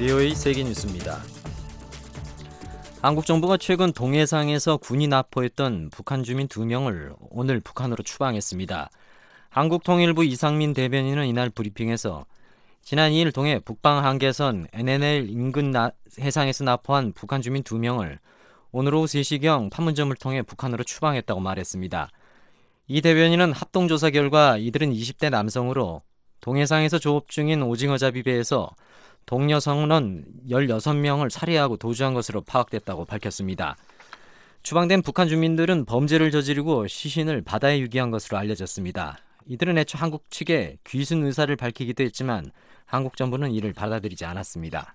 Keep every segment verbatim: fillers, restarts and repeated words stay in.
비오에이 세계뉴스입니다. 한국 정부가 최근 동해상에서 군이 납포했던 북한 주민 두 명을 오늘 북한으로 추방했습니다. 한국통일부 이상민 대변인은 이날 브리핑에서 지난 이 일 동해 북방 한계선 엔엔엘 인근 나, 해상에서 납포한 북한 주민 두 명을 오늘 오후 세 시경 판문점을 통해 북한으로 추방했다고 말했습니다. 이 대변인은 합동조사 결과 이들은 이십 대 남성으로 동해상에서 조업 중인 오징어잡이 배에서 동료 선원 열여섯 명을 살해하고 도주한 것으로 파악됐다고 밝혔습니다. 추방된 북한 주민들은 범죄를 저지르고 시신을 바다에 유기한 것으로 알려졌습니다. 이들은 애초 한국 측에 귀순 의사를 밝히기도 했지만 한국 정부는 이를 받아들이지 않았습니다.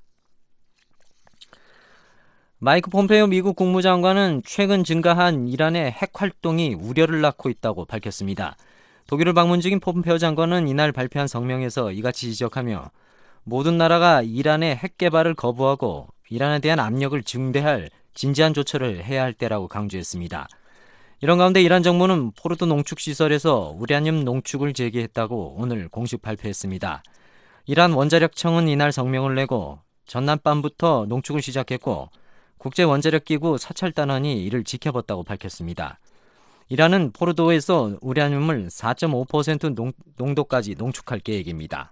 마이크 폼페이오 미국 국무장관은 최근 증가한 이란의 핵 활동이 우려를 낳고 있다고 밝혔습니다. 독일을 방문 중인 폼페이오 장관은 이날 발표한 성명에서 이같이 지적하며 모든 나라가 이란의 핵 개발을 거부하고 이란에 대한 압력을 증대할 진지한 조처를 해야 할 때라고 강조했습니다. 이런 가운데 이란 정부는 포르도 농축시설에서 우라늄 농축을 재개했다고 오늘 공식 발표했습니다. 이란 원자력청은 이날 성명을 내고 전날 밤부터 농축을 시작했고 국제원자력기구 사찰단원이 이를 지켜봤다고 밝혔습니다. 이란은 포르도에서 우라늄을 사 점 오 퍼센트 농, 농도까지 농축할 계획입니다.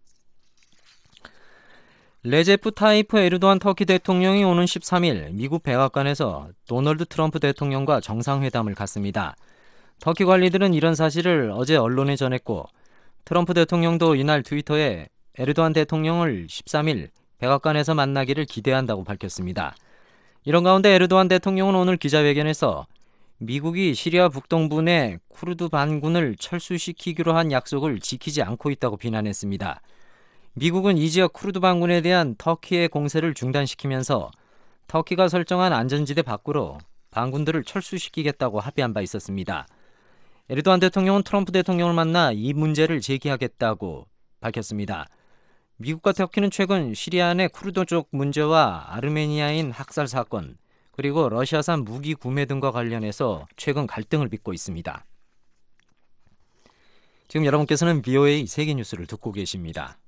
레제프 타이프 에르도안 터키 대통령이 오는 십삼 일 미국 백악관에서 도널드 트럼프 대통령과 정상회담을 갖습니다. 터키 관리들은 이런 사실을 어제 언론에 전했고 트럼프 대통령도 이날 트위터에 에르도안 대통령을 십삼 일 백악관에서 만나기를 기대한다고 밝혔습니다. 이런 가운데 에르도안 대통령은 오늘 기자회견에서 미국이 시리아 북동부 내 쿠르드 반군을 철수시키기로 한 약속을 지키지 않고 있다고 비난했습니다. 미국은 이 지역 쿠르드 반군에 대한 터키의 공세를 중단시키면서 터키가 설정한 안전지대 밖으로 반군들을 철수시키겠다고 합의한 바 있었습니다. 에르도안 대통령은 트럼프 대통령을 만나 이 문제를 제기하겠다고 밝혔습니다. 미국과 터키는 최근 시리아 내 쿠르드 쪽 문제와 아르메니아인 학살 사건, 그리고 러시아산 무기 구매 등과 관련해서 최근 갈등을 빚고 있습니다. 지금 여러분께서는 비오에이 세계뉴스를 듣고 계십니다.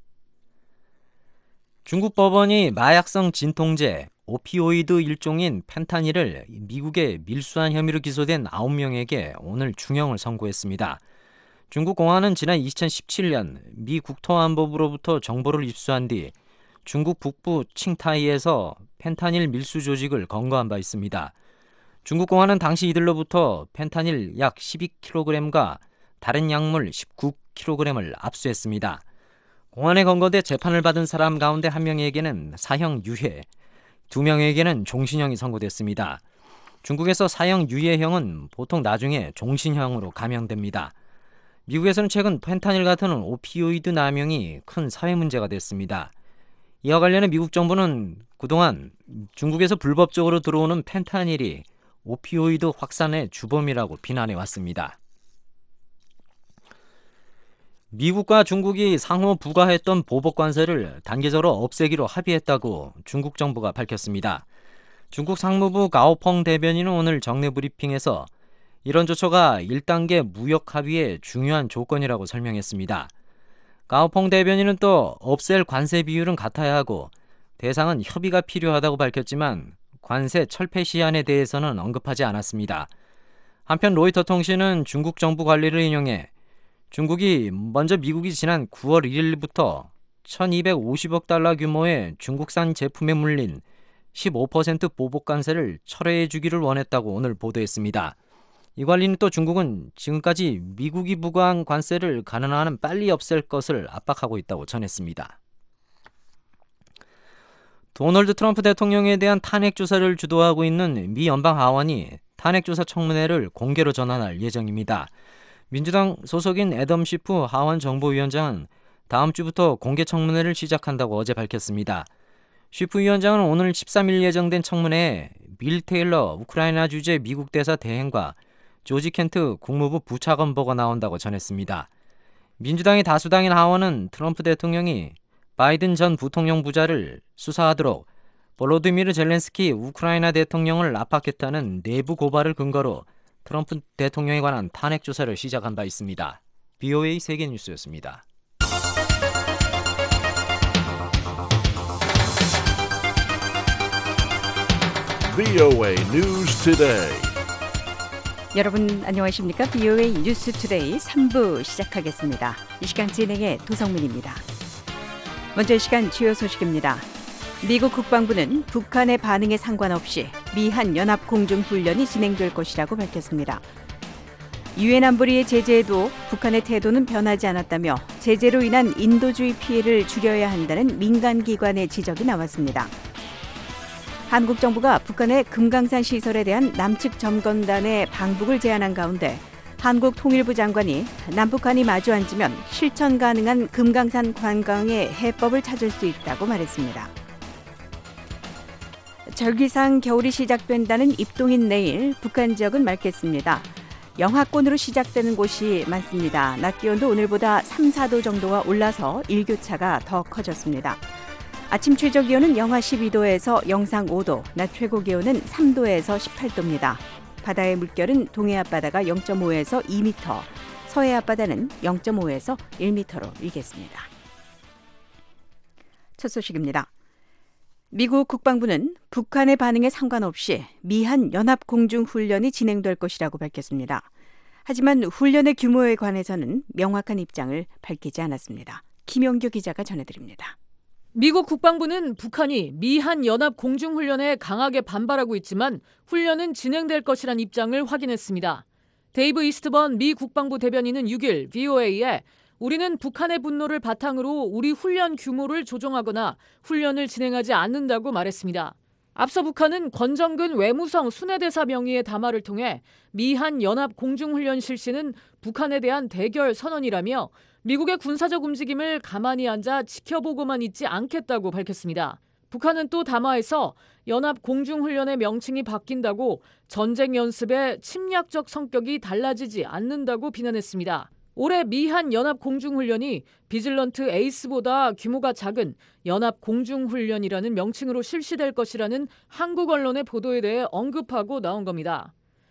중국 법원이 마약성 진통제, 오피오이드 일종인 펜타닐을 미국에 밀수한 혐의로 기소된 아홉 명에게 오늘 중형을 선고했습니다. 중국 공안은 지난 이천십칠 년 미 국토안보부로부터 정보를 입수한 뒤 중국 북부 칭타이에서 펜타닐 밀수 조직을 검거한 바 있습니다. 중국 공안은 당시 이들로부터 펜타닐 약 십이 킬로그램과 다른 약물 십구 킬로그램을 압수했습니다. 공안에 검거돼 재판을 받은 사람 가운데 한 명에게는 사형 유예, 두 명에게는 종신형이 선고됐습니다. 중국에서 사형 유예형은 보통 나중에 종신형으로 감형됩니다. 미국에서는 최근 펜타닐 같은 오피오이드 남용이 큰 사회 문제가 됐습니다. 이와 관련해 미국 정부는 그동안 중국에서 불법적으로 들어오는 펜타닐이 오피오이드 확산의 주범이라고 비난해 왔습니다. 미국과 중국이 상호 부과했던 보복 관세를 단계적으로 없애기로 합의했다고 중국 정부가 밝혔습니다. 중국 상무부 가오펑 대변인은 오늘 정례 브리핑에서 이런 조처가 일 단계 무역 합의의 중요한 조건이라고 설명했습니다. 가오펑 대변인은 또 없앨 관세 비율은 같아야 하고 대상은 협의가 필요하다고 밝혔지만 관세 철폐 시한에 대해서는 언급하지 않았습니다. 한편 로이터 통신은 중국 정부 관리를 인용해 중국이 먼저 미국이 지난 구월 일일부터 천이백오십억 달러 규모의 중국산 제품에 물린 십오 퍼센트 보복 관세를 철회해 주기를 원했다고 오늘 보도했습니다. 이 관리는 또 중국은 지금까지 미국이 부과한 관세를 가능한 한 빨리 없앨 것을 압박하고 있다고 전했습니다. 도널드 트럼프 대통령에 대한 탄핵 조사를 주도하고 있는 미 연방하원이 탄핵 조사 청문회를 공개로 전환할 예정입니다. 민주당 소속인 애덤 시프 하원 정보위원장은 다음 주부터 공개 청문회를 시작한다고 어제 밝혔습니다. 시프 위원장은 오늘 십삼 일 예정된 청문회에 빌 테일러 우크라이나 주재 미국 대사 대행과 조지 켄트 국무부 부차관보가 나온다고 전했습니다. 민주당의 다수당인 하원은 트럼프 대통령이 바이든 전 부통령 부자를 수사하도록 볼로디미르 젤렌스키 우크라이나 대통령을 압박했다는 내부 고발을 근거로 트럼프 대통령에 관한 탄핵 조사를 시작한 바 있습니다. 비오에이 세계뉴스였습니다. 브이오에이 News Today. 여러분 안녕하십니까? 브이오에이 뉴스 투데이 삼 부 시작하겠습니다. 이 시간 진행의 도성민입니다. 먼저 이 시간 주요 소식입니다. 미국 국방부는 북한의 반응에 상관없이 미한 연합 공중 훈련이 진행될 것이라고 밝혔습니다. 유엔 안보리의 제재에도 북한의 태도는 변하지 않았다며 제재로 인한 인도주의 피해를 줄여야 한다는 민간 기관의 지적이 나왔습니다. 한국 정부가 북한의 금강산 시설에 대한 남측 점검단의 방북을 제안한 가운데 한국 통일부 장관이 남북한이 마주 앉으면 실천 가능한 금강산 관광의 해법을 찾을 수 있다고 말했습니다. 절기상 겨울이 시작된다는 입동인 내일 북한 지역은 맑겠습니다. 영하권으로 시작되는 곳이 많습니다. 낮 기온도 오늘보다 삼, 사 도 정도가 올라서 일교차가 더 커졌습니다. 아침 최저 기온은 영하 십이 도에서 영상 오 도, 낮 최고 기온은 삼 도에서 십팔 도입니다. 바다의 물결은 동해 앞바다가 영 점 오에서 이 미터, 서해 앞바다는 영 점 오에서 일 미터로 일겠습니다. 첫 소식입니다. 미국 국방부는 북한의 반응에 상관없이 미한 연합 공중 훈련이 진행될 것이라고 밝혔습니다. 하지만 훈련의 규모에 관해서는 명확한 입장을 밝히지 않았습니다. 김영규 기자가 전해드립니다. 미국 국방부는 북한이 미한 연합 공중훈련에 강하게 반발하고 있지만 훈련은 진행될 것이란 입장을 확인했습니다. 데이브 이스트번 미 국방부 대변인은 육 일 브이오에이에 우리는 북한의 분노를 바탕으로 우리 훈련 규모를 조정하거나 훈련을 진행하지 않는다고 말했습니다. 앞서 북한은 권정근 외무성 순회대사 명의의 담화를 통해 미한 연합 공중훈련 실시는 북한에 대한 대결 선언이라며 미국의 군사적 움직임을 가만히 앉아 지켜보고만 있지 않겠다고 밝혔습니다. 북한은 또 담화에서 연합 공중훈련의 명칭이 바뀐다고 전쟁 연습의 침략적 성격이 달라지지 않는다고 비난했습니다. 올해 미한 연합 공중훈련이 비질런트 에이스보다 규모가 작은 연합 공중훈련이라는 명칭으로 실시될 것이라는 한국 언론의 보도에 대해 언급하고 나온 겁니다.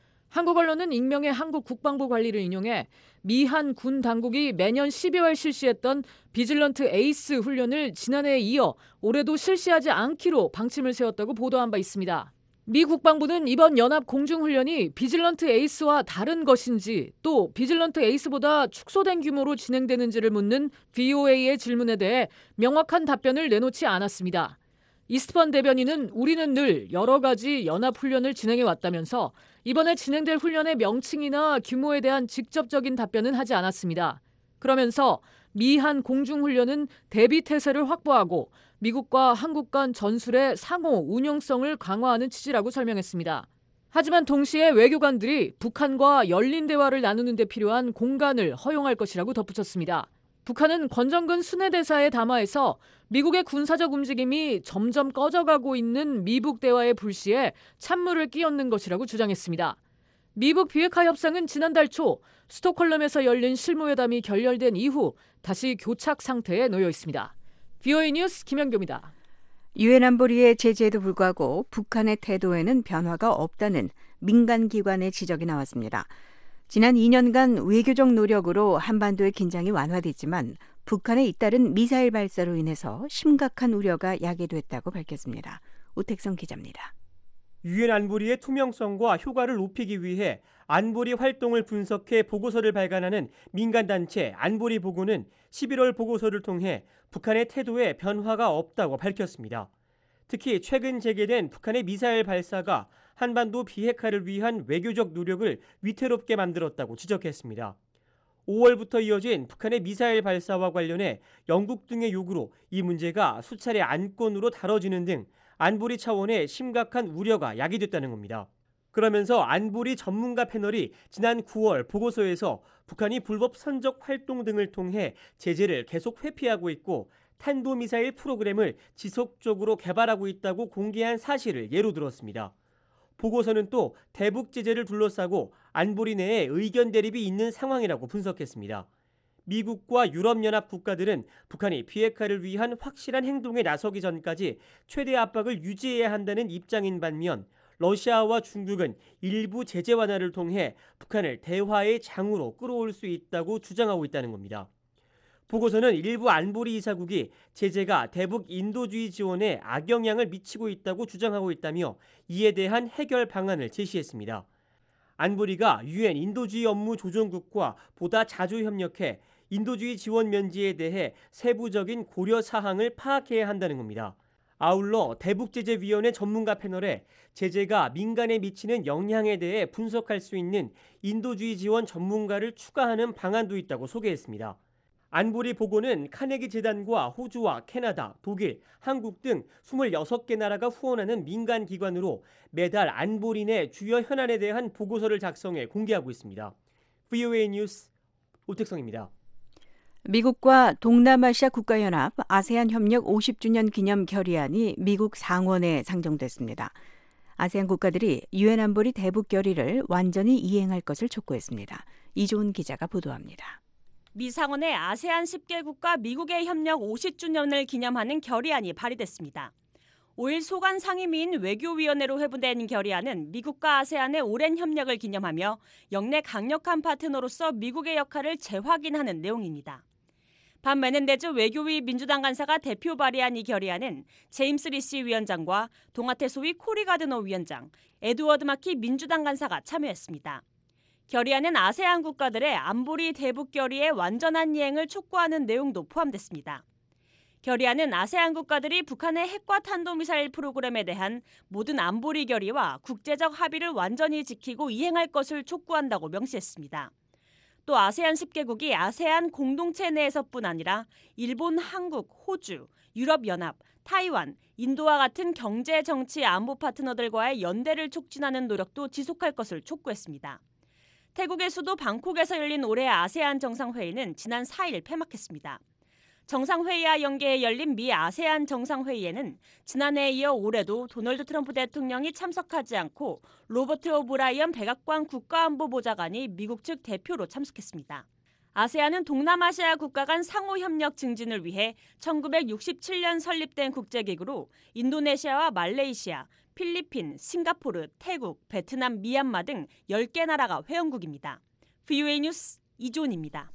한국 언론은 익명의 한국 국방부 관리를 인용해 미한 군 당국이 매년 십이월 실시했던 비질런트 에이스 훈련을 지난해에 이어 올해도 실시하지 않기로 방침을 세웠다고 보도한 바 있습니다. 미 국방부는 이번 연합 공중훈련이 비질런트 에이스와 다른 것인지 또 비질런트 에이스보다 축소된 규모로 진행되는지를 묻는 브이오에이의 질문에 대해 명확한 답변을 내놓지 않았습니다. 이스트번 대변인은 우리는 늘 여러 가지 연합훈련을 진행해 왔다면서 이번에 진행될 훈련의 명칭이나 규모에 대한 직접적인 답변은 하지 않았습니다. 그러면서 미한 공중훈련은 대비태세를 확보하고 미국과 한국 간 전술의 상호 운용성을 강화하는 취지라고 설명했습니다. 하지만 동시에 외교관들이 북한과 열린 대화를 나누는 데 필요한 공간을 허용할 것이라고 덧붙였습니다. 북한은 권정근 순회대사의 담화에서 미국의 군사적 움직임이 점점 꺼져가고 있는 미북 대화의 불씨에 찬물을 끼얹는 것이라고 주장했습니다. 미북 비핵화 협상은 지난달 초 스톡홀름에서 열린 실무회담이 결렬된 이후 다시 교착 상태에 놓여 있습니다. 브이오에이 뉴스 김영규입니다. 유엔 안보리의 제재에도 불구하고 북한의 태도에는 변화가 없다는 민간 기관의 지적이 나왔습니다. 지난 이 년간 외교적 노력으로 한반도의 긴장이 완화됐지만 북한의 잇따른 미사일 발사로 인해서 심각한 우려가 야기됐다고 밝혔습니다. 오택성 기자입니다. 유엔 안보리의 투명성과 효과를 높이기 위해 안보리 활동을 분석해 보고서를 발간하는 민간단체 안보리 보고는 십일월 보고서를 통해 북한의 태도에 변화가 없다고 밝혔습니다. 특히 최근 재개된 북한의 미사일 발사가 한반도 비핵화를 위한 외교적 노력을 위태롭게 만들었다고 지적했습니다. 오월부터 이어진 북한의 미사일 발사와 관련해 영국 등의 요구로 이 문제가 수차례 안건으로 다뤄지는 등 안보리 차원의 심각한 우려가 야기됐다는 겁니다. 그러면서 안보리 전문가 패널이 지난 구월 보고서에서 북한이 불법 선적 활동 등을 통해 제재를 계속 회피하고 있고 탄도미사일 프로그램을 지속적으로 개발하고 있다고 공개한 사실을 예로 들었습니다. 보고서는 또 대북 제재를 둘러싸고 안보리 내에 의견 대립이 있는 상황이라고 분석했습니다. 미국과 유럽연합 국가들은 북한이 비핵화를 위한 확실한 행동에 나서기 전까지 최대 압박을 유지해야 한다는 입장인 반면 러시아와 중국은 일부 제재 완화를 통해 북한을 대화의 장으로 끌어올 수 있다고 주장하고 있다는 겁니다. 보고서는 일부 안보리 이사국이 제재가 대북 인도주의 지원에 악영향을 미치고 있다고 주장하고 있다며 이에 대한 해결 방안을 제시했습니다. 안보리가 유엔 인도주의 업무 조정국과 보다 자주 협력해 인도주의 지원 면제에 대해 세부적인 고려 사항을 파악해야 한다는 겁니다. 아울러 대북제재위원회 전문가 패널에 제재가 민간에 미치는 영향에 대해 분석할 수 있는 인도주의 지원 전문가를 추가하는 방안도 있다고 소개했습니다. 안보리 보고는 카네기 재단과 호주와 캐나다, 독일, 한국 등 이십육 개 나라가 후원하는 민간 기관으로 매달 안보리 내 주요 현안에 대한 보고서를 작성해 공개하고 있습니다. 브이오에이 뉴스 오택성입니다. 미국과 동남아시아 국가연합 아세안 협력 오십 주년 기념 결의안이 미국 상원에 상정됐습니다. 아세안 국가들이 유엔 안보리 대북 결의를 완전히 이행할 것을 촉구했습니다. 이조은 기자가 보도합니다. 미 상원의 아세안 십 개국과 미국의 협력 오십 주년을 기념하는 결의안이 발의됐습니다. 오일 소관 상임위인 외교위원회로 회부된 결의안은 미국과 아세안의 오랜 협력을 기념하며 영내 강력한 파트너로서 미국의 역할을 재확인하는 내용입니다. 반 메넨데즈 외교위 민주당 간사가 대표 발의한 이 결의안은 제임스 리시 위원장과 동아태 소위 코리 가드너 위원장, 에드워드 마키 민주당 간사가 참여했습니다. 결의안은 아세안 국가들의 안보리 대북 결의의 완전한 이행을 촉구하는 내용도 포함됐습니다. 결의안은 아세안 국가들이 북한의 핵과 탄도미사일 프로그램에 대한 모든 안보리 결의와 국제적 합의를 완전히 지키고 이행할 것을 촉구한다고 명시했습니다. 또 아세안 십 개국이 아세안 공동체 내에서뿐 아니라 일본, 한국, 호주, 유럽연합, 타이완, 인도와 같은 경제, 정치, 안보 파트너들과의 연대를 촉진하는 노력도 지속할 것을 촉구했습니다. 태국의 수도 방콕에서 열린 올해 아세안 정상회의는 지난 사 일 폐막했습니다. 정상회의와 연계해 열린 미 아세안 정상회의에는 지난해에 이어 올해도 도널드 트럼프 대통령이 참석하지 않고 로버트 오브라이언 백악관 국가안보보좌관이 미국 측 대표로 참석했습니다. 아세안은 동남아시아 국가 간 상호협력 증진을 위해 천구백육십칠 년 설립된 국제기구로 인도네시아와 말레이시아, 필리핀, 싱가포르, 태국, 베트남, 미얀마 등 열 개 나라가 회원국입니다. 브이오에이 뉴스 이조은입니다.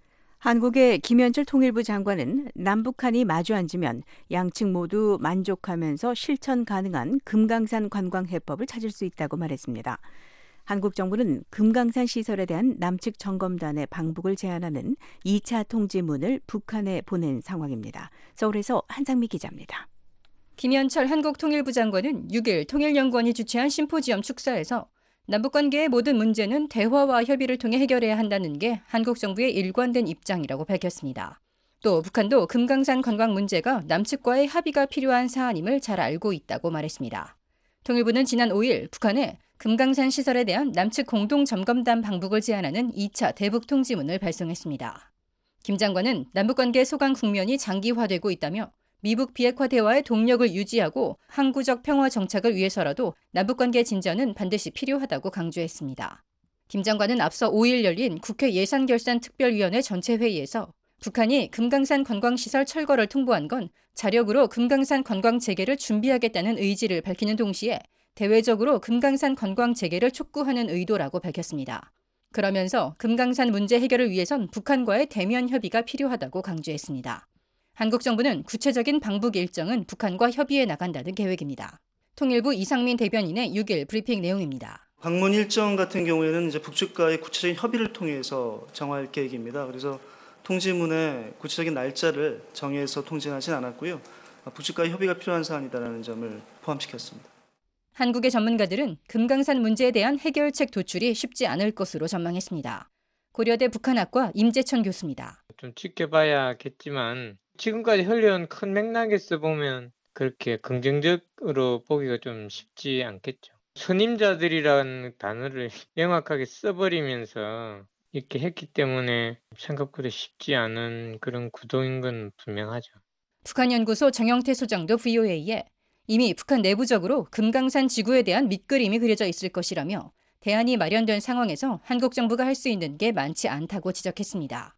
한국의 김현철 통일부 장관은 남북한이 마주 앉으면 양측 모두 만족하면서 실천 가능한 금강산 관광 해법을 찾을 수 있다고 말했습니다. 한국 정부는 금강산 시설에 대한 남측 점검단의 방북을 제안하는 이 차 통지문을 북한에 보낸 상황입니다. 서울에서 한상미 기자입니다. 김현철 한국 통일부 장관은 육 일 통일연구원이 주최한 심포지엄 축사에서 남북관계의 모든 문제는 대화와 협의를 통해 해결해야 한다는 게 한국 정부의 일관된 입장이라고 밝혔습니다. 또 북한도 금강산 관광 문제가 남측과의 합의가 필요한 사안임을 잘 알고 있다고 말했습니다. 통일부는 지난 오 일 북한에 금강산 시설에 대한 남측 공동점검단 방북을 제안하는 이 차 대북 통지문을 발송했습니다. 김 장관은 남북관계 소강 국면이 장기화되고 있다며 미북 비핵화 대화의 동력을 유지하고 항구적 평화 정착을 위해서라도 남북관계 진전은 반드시 필요하다고 강조했습니다. 김 장관은 앞서 오 일 열린 국회 예산결산특별위원회 전체 회의에서 북한이 금강산 관광시설 철거를 통보한 건 자력으로 금강산 관광 재개를 준비하겠다는 의지를 밝히는 동시에 대외적으로 금강산 관광 재개를 촉구하는 의도라고 밝혔습니다. 그러면서 금강산 문제 해결을 위해선 북한과의 대면 협의가 필요하다고 강조했습니다. 한국 정부는 구체적인 방북 일정은 북한과 협의해 나간다는 계획입니다. 통일부 이상민 대변인의 육 일 브리핑 내용입니다. 방문 일정 같은 경우에는 이제 북측과의 구체적인 협의를 통해서 정할 계획입니다. 그래서 통지문에 구체적인 날짜를 정해서 통지하진 않았고요. 북측과의 협의가 필요한 사안이다라는 점을 포함시켰습니다. 한국의 전문가들은 금강산 문제에 대한 해결책 도출이 쉽지 않을 것으로 전망했습니다. 고려대 북한학과 임재천 교수입니다. 좀 지켜봐야겠지만 지금까지 흘려온 큰 맥락에서 보면 그렇게 긍정적으로 보기가 좀 쉽지 않겠죠. 선임자들이라는 단어를 명확하게 써버리면서 이렇게 했기 때문에 생각보다 쉽지 않은 그런 구도인 건 분명하죠. 북한연구소 정영태 소장도 브이오에이에 이미 북한 내부적으로 금강산 지구에 대한 밑그림이 그려져 있을 것이라며 대안이 마련된 상황에서 한국 정부가 할 수 있는 게 많지 않다고 지적했습니다.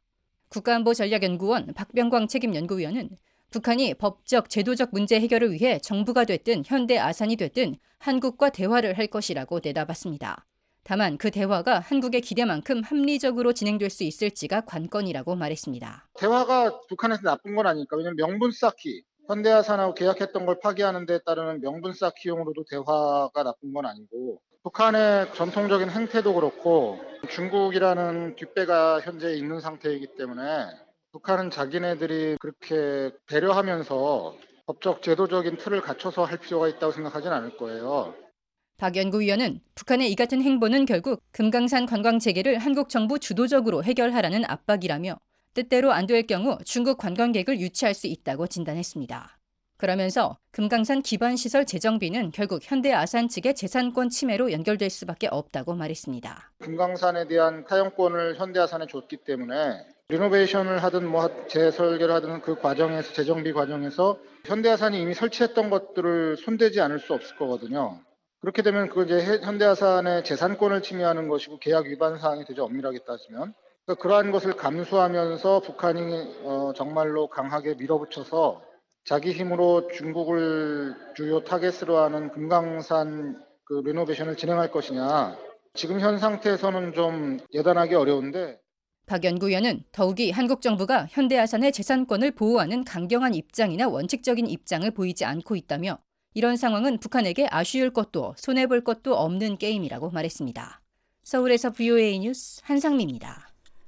국가안보전략연구원 박병광 책임연구위원은 북한이 법적, 제도적 문제 해결을 위해 정부가 됐든 현대 아산이 됐든 한국과 대화를 할 것이라고 내다봤습니다. 다만 그 대화가 한국의 기대만큼 합리적으로 진행될 수 있을지가 관건이라고 말했습니다. 대화가 북한에서 나쁜 건 아니니까. 왜냐하면 명분 쌓기, 현대아산하고 계약했던 걸 파기하는 데 따르는 명분 쌓기용으로도 대화가 나쁜 건 아니고, 북한의 전통적인 행태도 그렇고 중국이라는 뒷배가 현재 있는 상태이기 때문에 북한은 자기네들이 그렇게 배려하면서 법적 제도적인 틀을 갖춰서 할 필요가 있다고 생각하진 않을 거예요. 박 연구위원은 북한의 이 같은 행보는 결국 금강산 관광체계를 한국 정부 주도적으로 해결하라는 압박이라며 뜻대로 안 될 경우 중국 관광객을 유치할 수 있다고 진단했습니다. 그러면서 금강산 기반시설 재정비는 결국 현대아산 측의 재산권 침해로 연결될 수밖에 없다고 말했습니다. 금강산에 대한 사용권을 현대아산에 줬기 때문에 리노베이션을 하든 뭐 재설계를 하든 그 과정에서, 재정비 과정에서 현대아산이 이미 설치했던 것들을 손대지 않을 수 없을 거거든요. 그렇게 되면 그 이제 현대아산의 재산권을 침해하는 것이고 계약 위반 사항이 되죠, 엄밀하게 따지면. 그러니까 그러한 것을 감수하면서 북한이 어, 정말로 강하게 밀어붙여서 자기 힘으로 중국을 주요 타겟으로 하는 금강산 그 리노베이션을 진행할 것이냐. 지금 현 상태에서는 좀 예단하기 어려운데. 박 연구위원은 더욱이 한국 정부가 현대아산의 재산권을 보호하는 강경한 입장이나 원칙적인 입장을 보이지 않고 있다며 이런 상황은 북한에게 아쉬울 것도 손해볼 것도 없는 게임이라고 말했습니다. 서울에서 브이오에이 뉴스 한상미입니다.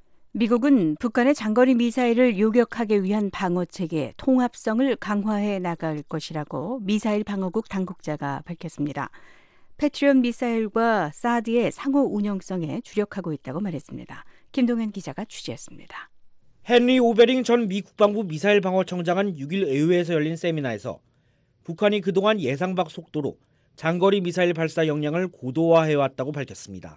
미국은 북한의 장거리 미사일을 요격하기 위한 방어체계 통합성을 강화해 나갈 것이라고 미사일 방어국 당국자가 밝혔습니다. 패트리엇 미사일과 사드의 상호 운용성에 주력하고 있다고 말했습니다. 김동현 기자가 취재했습니다. 헨리 오베링 전 미 국방부 미사일 방어청장은 육 일 의회에서 열린 세미나에서 북한이 그동안 예상 밖 속도로 장거리 미사일 발사 역량을 고도화해왔다고 밝혔습니다.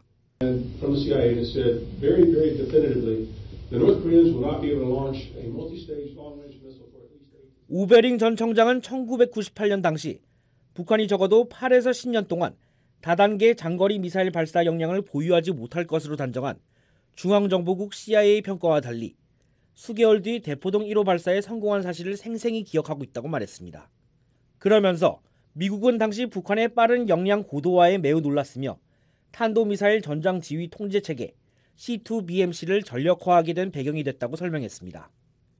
오베링 전 청장은 천구백구십팔 년 당시 북한이 적어도 팔에서 십 년 동안 다단계 장거리 미사일 발사 역량을 보유하지 못할 것으로 단정한 중앙정보국 씨아이에이 평가와 달리 수개월 뒤 대포동 일 호 발사에 성공한 사실을 생생히 기억하고 있다고 말했습니다. 그러면서 미국은 당시 북한의 빠른 역량 고도화에 매우 놀랐으며 탄도미사일 전장지휘 통제체계 씨 투 비 엠 씨를 전력화하게 된 배경이 됐다고 설명했습니다.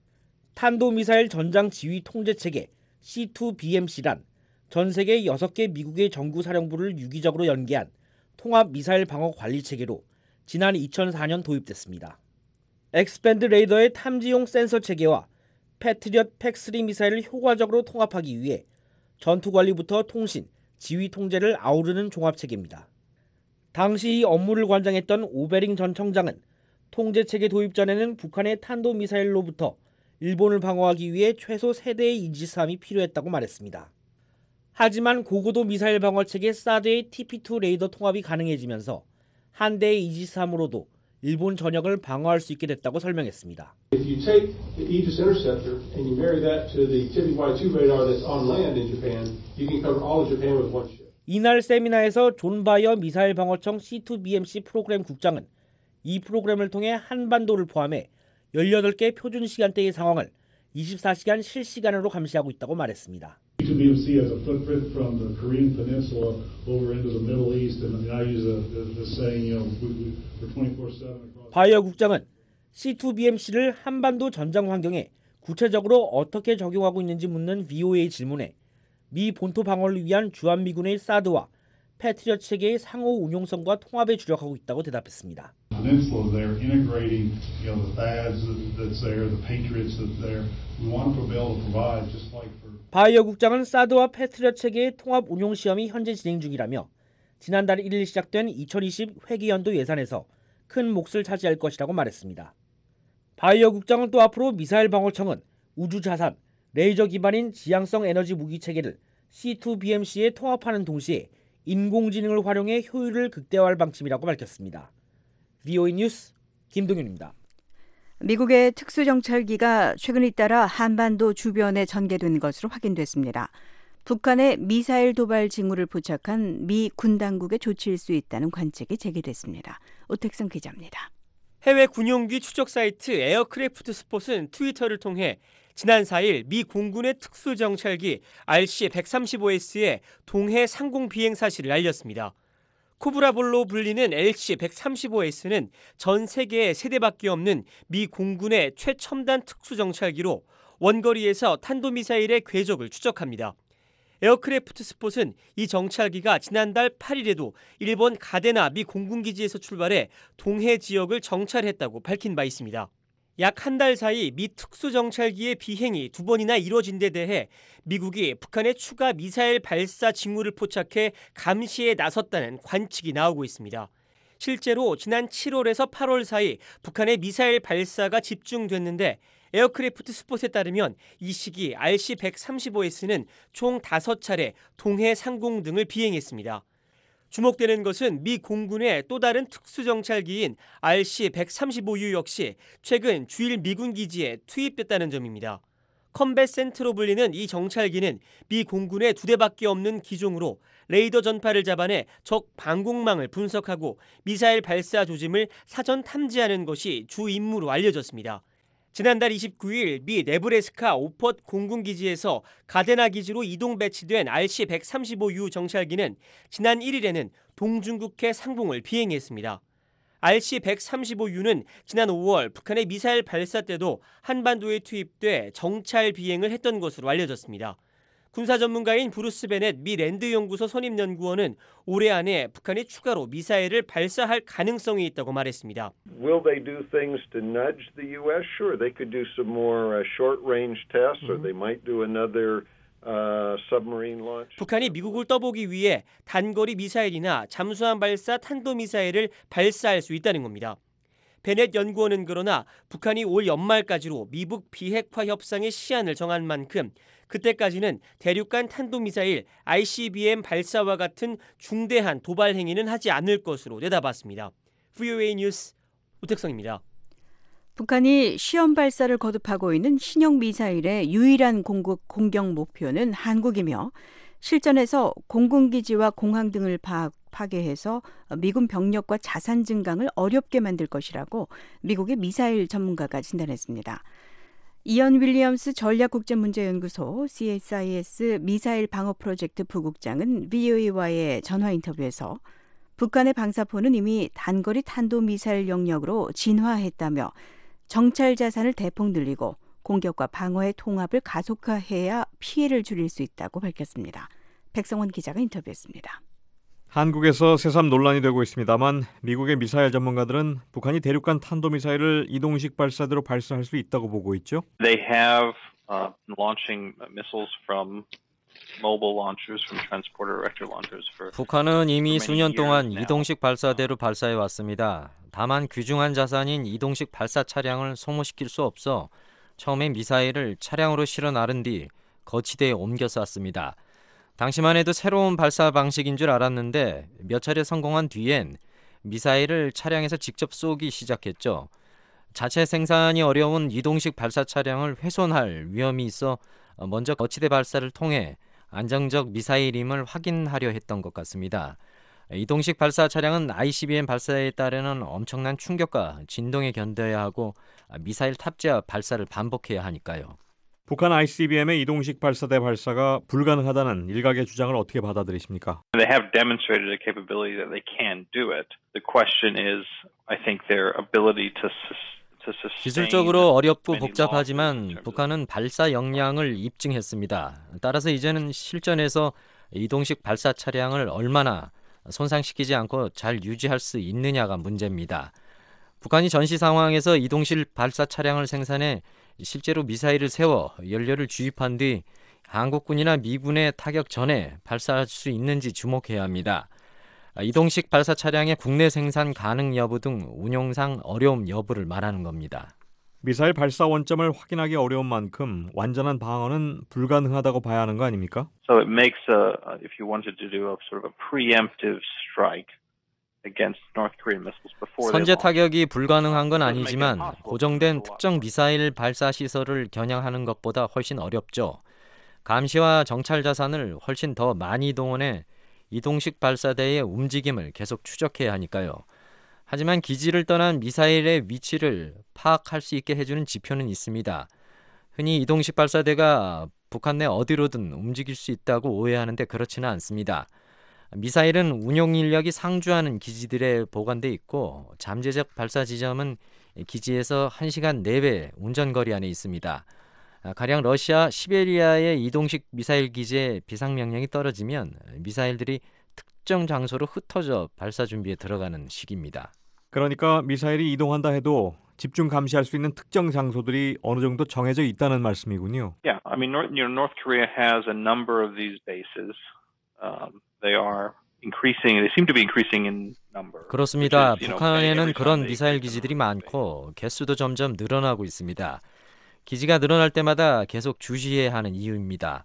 탄도미사일 전장지휘 통제체계 씨 투 비 엠 씨란 전 세계 여섯 개 미국의 정구사령부를 유기적으로 연계한 통합미사일 방어 관리체계로 지난 이천사 년 도입됐습니다. 엑스밴드 레이더의 탐지용 센서 체계와 패트리엇 팩쓰리 미사일을 효과적으로 통합하기 위해 전투관리부터 통신, 지휘 통제를 아우르는 종합체계입니다. 당시 이 업무를 관장했던 오베링 전 청장은 통제체계 도입 전에는 북한의 탄도미사일로부터 일본을 방어하기 위해 최소 세 대의 이지스함이 필요했다고 말했습니다. 하지만 고고도 미사일 방어체계 사드의 티 피 투 레이더 통합이 가능해지면서 한 대의 이지스함으로도 일본 전역을 방어할 수 있게 됐다고 설명했습니다. If you take the Aegis interceptor and you marry that to the T B Y 투 radar that's on land in Japan, you can cover all of Japan with one ship. 이날 세미나에서 존 바이어 미사일 방어청 씨 투 비 엠 씨 프로그램 국장은 이 프로그램을 통해 한반도를 포함해 열여덟 개 표준 시간대의 상황을 이십사 시간 실시간으로 감시하고 있다고 말했습니다. 씨 투 비 엠 씨 has a footprint from the Korean Peninsula over into the Middle East, and I use the, the saying, you know, we're twenty-four seven across. 바이어 국장은 씨 투 비 엠 씨를 한반도 전장 환경에 구체적으로 어떻게 적용하고 있는지 묻는 브이오에이 질문에 미 본토 방어를 위한 주한미군의 사드와 패트리엇 체계의 상호 운용성과 통합에 주력하고 있다고 대답했습니다. Peninsula there, integrating, you know, the T H A D S that's there, the Patriots that's there. We want to be able to provide just like for. 바이어 국장은 사드와 패트리엇 체계의 통합 운용 시험이 현재 진행 중이라며 지난달 일 일 시작된 이천이십 회계연도 예산에서 큰 몫을 차지할 것이라고 말했습니다. 바이어 국장은 또 앞으로 미사일 방어청은 우주 자산, 레이저 기반인 지향성 에너지 무기 체계를 씨 투 비 엠 씨에 통합하는 동시에 인공지능을 활용해 효율을 극대화할 방침이라고 밝혔습니다. 브이오에이 뉴스 김동윤입니다. 미국의 특수정찰기가 최근 잇따라 한반도 주변에 전개된 것으로 확인됐습니다. 북한의 미사일 도발 징후를 포착한 미 군 당국의 조치일 수 있다는 관측이 제기됐습니다. 오택성 기자입니다. 해외 군용기 추적 사이트 에어크래프트 스폿은 트위터를 통해 지난 사 일 미 공군의 특수정찰기 알 씨 백삼십오 에스의 동해 상공 비행 사실을 알렸습니다. 코브라볼로 불리는 엘씨 백삼십오 에스는 전 세계에 세 대밖에 없는 미 공군의 최첨단 특수정찰기로 원거리에서 탄도미사일의 궤적을 추적합니다. 에어크래프트 스폿은 이 정찰기가 지난달 팔 일에도 일본 가데나 미 공군기지에서 출발해 동해 지역을 정찰했다고 밝힌 바 있습니다. 약 한 달 사이 미 특수정찰기의 비행이 두 번이나 이뤄진 데 대해 미국이 북한의 추가 미사일 발사 징후를 포착해 감시에 나섰다는 관측이 나오고 있습니다. 실제로 지난 칠월에서 팔월 사이 북한의 미사일 발사가 집중됐는데 에어크래프트 스폿에 따르면 이 시기 알씨 백삼십오 에스는 총 다섯 차례 동해 상공 등을 비행했습니다. 주목되는 것은 미 공군의 또 다른 특수정찰기인 알씨 백삼십오 유 역시 최근 주일 미군 기지에 투입됐다는 점입니다. 컴뱃 센트로 불리는 이 정찰기는 미 공군의 두 대밖에 없는 기종으로 레이더 전파를 잡아내 적 방공망을 분석하고 미사일 발사 조짐을 사전 탐지하는 것이 주 임무로 알려졌습니다. 지난달 이십구 일 미 네브래스카 오폿 공군기지에서 가데나 기지로 이동 배치된 알씨 백삼십오 유 정찰기는 지난 일 일에는 동중국해 상공을 비행했습니다. 알씨 백삼십오 유는 지난 오월 북한의 미사일 발사 때도 한반도에 투입돼 정찰 비행을 했던 것으로 알려졌습니다. 군사 전문가인 브루스 베넷 미 랜드 연구소 선임 연구원은 올해 안에 북한이 추가로 미사일을 발사할 가능성이 있다고 말했습니다. Will they do things to nudge the U S? Sure, they could do some more uh, short-range tests, or they might do another uh, submarine launch. 북한이 미국을 떠보기 위해 단거리 미사일이나 잠수함 발사 탄도미사일을 발사할 수 있다는 겁니다. 베넷 연구원은 그러나 북한이 올 연말까지로 미북 비핵화 협상의 시한을 정한 만큼 그때까지는 대륙간 탄도미사일 아이씨비엠 발사와 같은 중대한 도발 행위는 하지 않을 것으로 내다봤습니다. 브이오에이 뉴스 우택성입니다. 북한이 시험 발사를 거듭하고 있는 신형 미사일의 유일한 공국 공격 목표는 한국이며 실전에서 공군기지와 공항 등을 파, 파괴해서 미군 병력과 자산 증강을 어렵게 만들 것이라고 미국의 미사일 전문가가 진단했습니다. 이언 윌리엄스 전략국제문제연구소 씨에스아이에스 미사일 방어 프로젝트 부국장은 브이오에이와의 전화 인터뷰에서 북한의 방사포는 이미 단거리 탄도미사일 영역으로 진화했다며 정찰 자산을 대폭 늘리고 공격과 방어의 통합을 가속화해야 피해를 줄일 수 있다고 밝혔습니다. 백성원 기자가 인터뷰했습니다. 한국에서 새삼 논란이 되고 있습니다만 미국의 미사일 전문가들은 북한이 대륙간 탄도미사일을 이동식 발사대로 발사할 수 있다고 보고 있죠. They have uh, launching missiles from mobile launchers, from transporter erector launchers for 북한은 이미 수년 동안 이동식 발사대로 발사해 왔습니다. 다만 귀중한 자산인 이동식 발사 차량을 소모시킬 수 없어 처음에 미사일을 차량으로 실어 나른 뒤 거치대에 옮겨 쐈습니다. 당시만 해도 새로운 발사 방식인 줄 알았는데 몇 차례 성공한 뒤엔 미사일을 차량에서 직접 쏘기 시작했죠. 자체 생산이 어려운 이동식 발사 차량을 훼손할 위험이 있어 먼저 거치대 발사를 통해 안정적 미사일임을 확인하려 했던 것 같습니다. 이동식 발사 차량은 아이씨비엠 발사에 따르는 엄청난 충격과 진동에 견뎌야 하고 미사일 탑재와 발사를 반복해야 하니까요. 북한 아이씨비엠의 이동식 발사대 발사가 불가능하다는 일각의 주장을 어떻게 받아들이십니까? They have demonstrated a capability that they can do it. The question is, I think, their ability to to sustain. 기술적으로 어렵고 복잡하지만 북한은 발사 역량을 입증했습니다. 따라서 이제는 실전에서 이동식 발사 차량을 얼마나 손상시키지 않고 잘 유지할 수 있느냐가 문제입니다. 북한이 전시 상황에서 이동식 발사 차량을 생산해 실제로 미사일을 세워 연료를 주입한 뒤 한국군이나 미군의 타격 전에 발사할 수 있는지 주목해야 합니다. 이동식 발사 차량의 국내 생산 가능 여부 등 운용상 어려움 여부를 말하는 겁니다. 미사일 발사 원점을 확인하기 어려운 만큼 완전한 방어는 불가능하다고 봐야 하는 거 아닙니까? So it makes a, if you wanted to do a sort of a preemptive strike against North Korean missiles before they 선제 launch. 타격이 불가능한 건 아니지만 고정된 특정 미사일 발사 시설을 겨냥하는 것보다 훨씬 어렵죠. 감시와 정찰 자산을 훨씬 더 많이 동원해 이동식 발사대의 움직임을 계속 추적해야 하니까요. 하지만 기지를 떠난 미사일의 위치를 파악할 수 있게 해주는 지표는 있습니다. 흔히 이동식 발사대가 북한 내 어디로든 움직일 수 있다고 오해하는데 그렇지는 않습니다. 미사일은 운용 인력이 상주하는 기지들에 보관돼 있고 잠재적 발사 지점은 기지에서 한 시간 내외 운전거리 안에 있습니다. 가령 러시아 시베리아의 이동식 미사일 기지에 비상명령이 떨어지면 미사일들이 특정 장소로 흩어져 발사 준비에 들어가는 시기입니다. 그러니까 미사일이 이동한다 해도 집중 감시할 수 있는 특정 장소들이 어느 정도 정해져 있다는 말씀이군요. Yeah, I mean, North, you know, North Korea has a number of these bases. Um, they are increasing. They seem to be increasing in number. 그렇습니다. Which is, you know, 북한에는 every 그런 time they 미사일 increase 기지들이 the number of 많고 개수도 점점 늘어나고 있습니다. 기지가 늘어날 때마다 계속 주시해야 하는 이유입니다.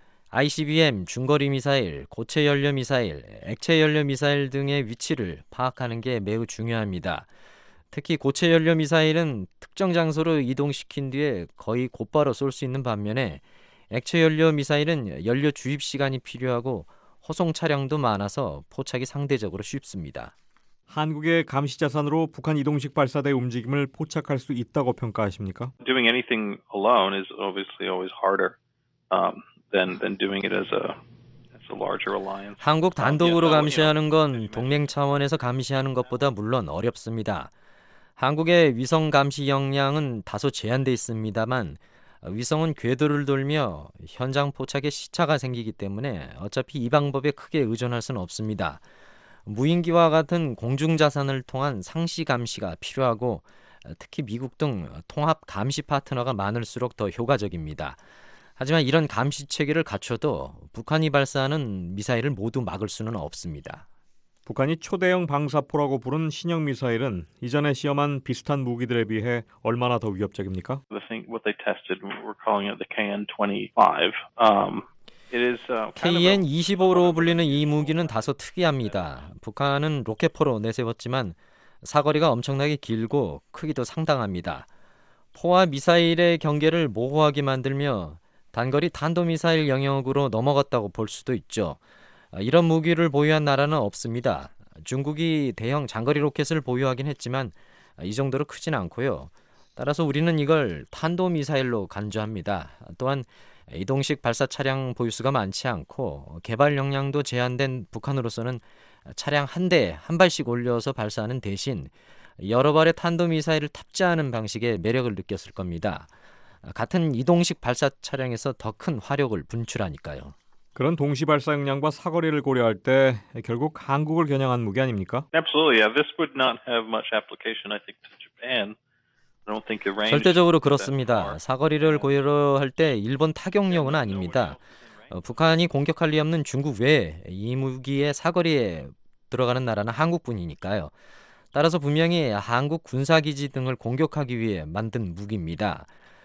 아이씨비엠, 중거리 미사일, 고체 연료 미사일, 액체 연료 미사일 등의 위치를 파악하는 게 매우 중요합니다. 특히 고체 연료 미사일은 특정 장소로 이동시킨 뒤에 거의 곧바로 쏠 수 있는 반면에 액체 연료 미사일은 연료 주입 시간이 필요하고 호송 차량도 많아서 포착이 상대적으로 쉽습니다. 한국의 감시 자산으로 북한 이동식 발사대 움직임을 포착할 수 있다고 평가하십니까? Doing anything alone is obviously always harder um, than than doing it as a as a larger alliance. 한국 단독으로 감시하는 건 동맹 차원에서 감시하는 것보다 물론 어렵습니다. 한국의 위성 감시 역량은 다소 제한돼 있습니다만 위성은 궤도를 돌며 현장 포착에 시차가 생기기 때문에 어차피 이 방법에 크게 의존할 수는 없습니다. 무인기와 같은 공중자산을 통한 상시 감시가 필요하고 특히 미국 등 통합 감시 파트너가 많을수록 더 효과적입니다. 하지만 이런 감시 체계를 갖춰도 북한이 발사하는 미사일을 모두 막을 수는 없습니다. 북한이 초대형 방사포라고 부른 신형 미사일은 이전에 시험한 비슷한 무기들에 비해 얼마나 더 위협적입니까? The thing what they tested, we're calling it the 케이엔 이십오. Um, it is uh, kind of a- 케이엔 이십오로 불리는 이 무기는 다소 특이합니다. 북한은 로켓포로 내세웠지만 사거리가 엄청나게 길고 크기도 상당합니다. 포와 미사일의 경계를 모호하게 만들며 단거리 탄도미사일 영역으로 넘어갔다고 볼 수도 있죠. 이런 무기를 보유한 나라는 없습니다. 중국이 대형 장거리 로켓을 보유하긴 했지만 이 정도로 크진 않고요. 따라서 우리는 이걸 탄도미사일로 간주합니다. 또한 이동식 발사 차량 보유수가 많지 않고 개발 역량도 제한된 북한으로서는 차량 한 대에 한 발씩 올려서 발사하는 대신 여러 발의 탄도미사일을 탑재하는 방식의 매력을 느꼈을 겁니다. 같은 이동식 발사 차량에서 더 큰 화력을 분출하니까요. 그런 동시 발사 역량과 사거리를 고려할 때 결국 한국을 겨냥한 무기 아닙니까? Absolutely, yeah. This would not have much application, I think, to Japan. I don't think the range. 절대적으로 그렇습니다. 사거리를 고려할 때 일본 타격용은 아닙니다. 어, 북한이 공격할 리 없는 중국 외에 이 무기의 사거리에 들어가는 나라는 한국뿐이니까요. 따라서 분명히 한국 군사기지 등을 공격하기 위해 만든 무기입니다.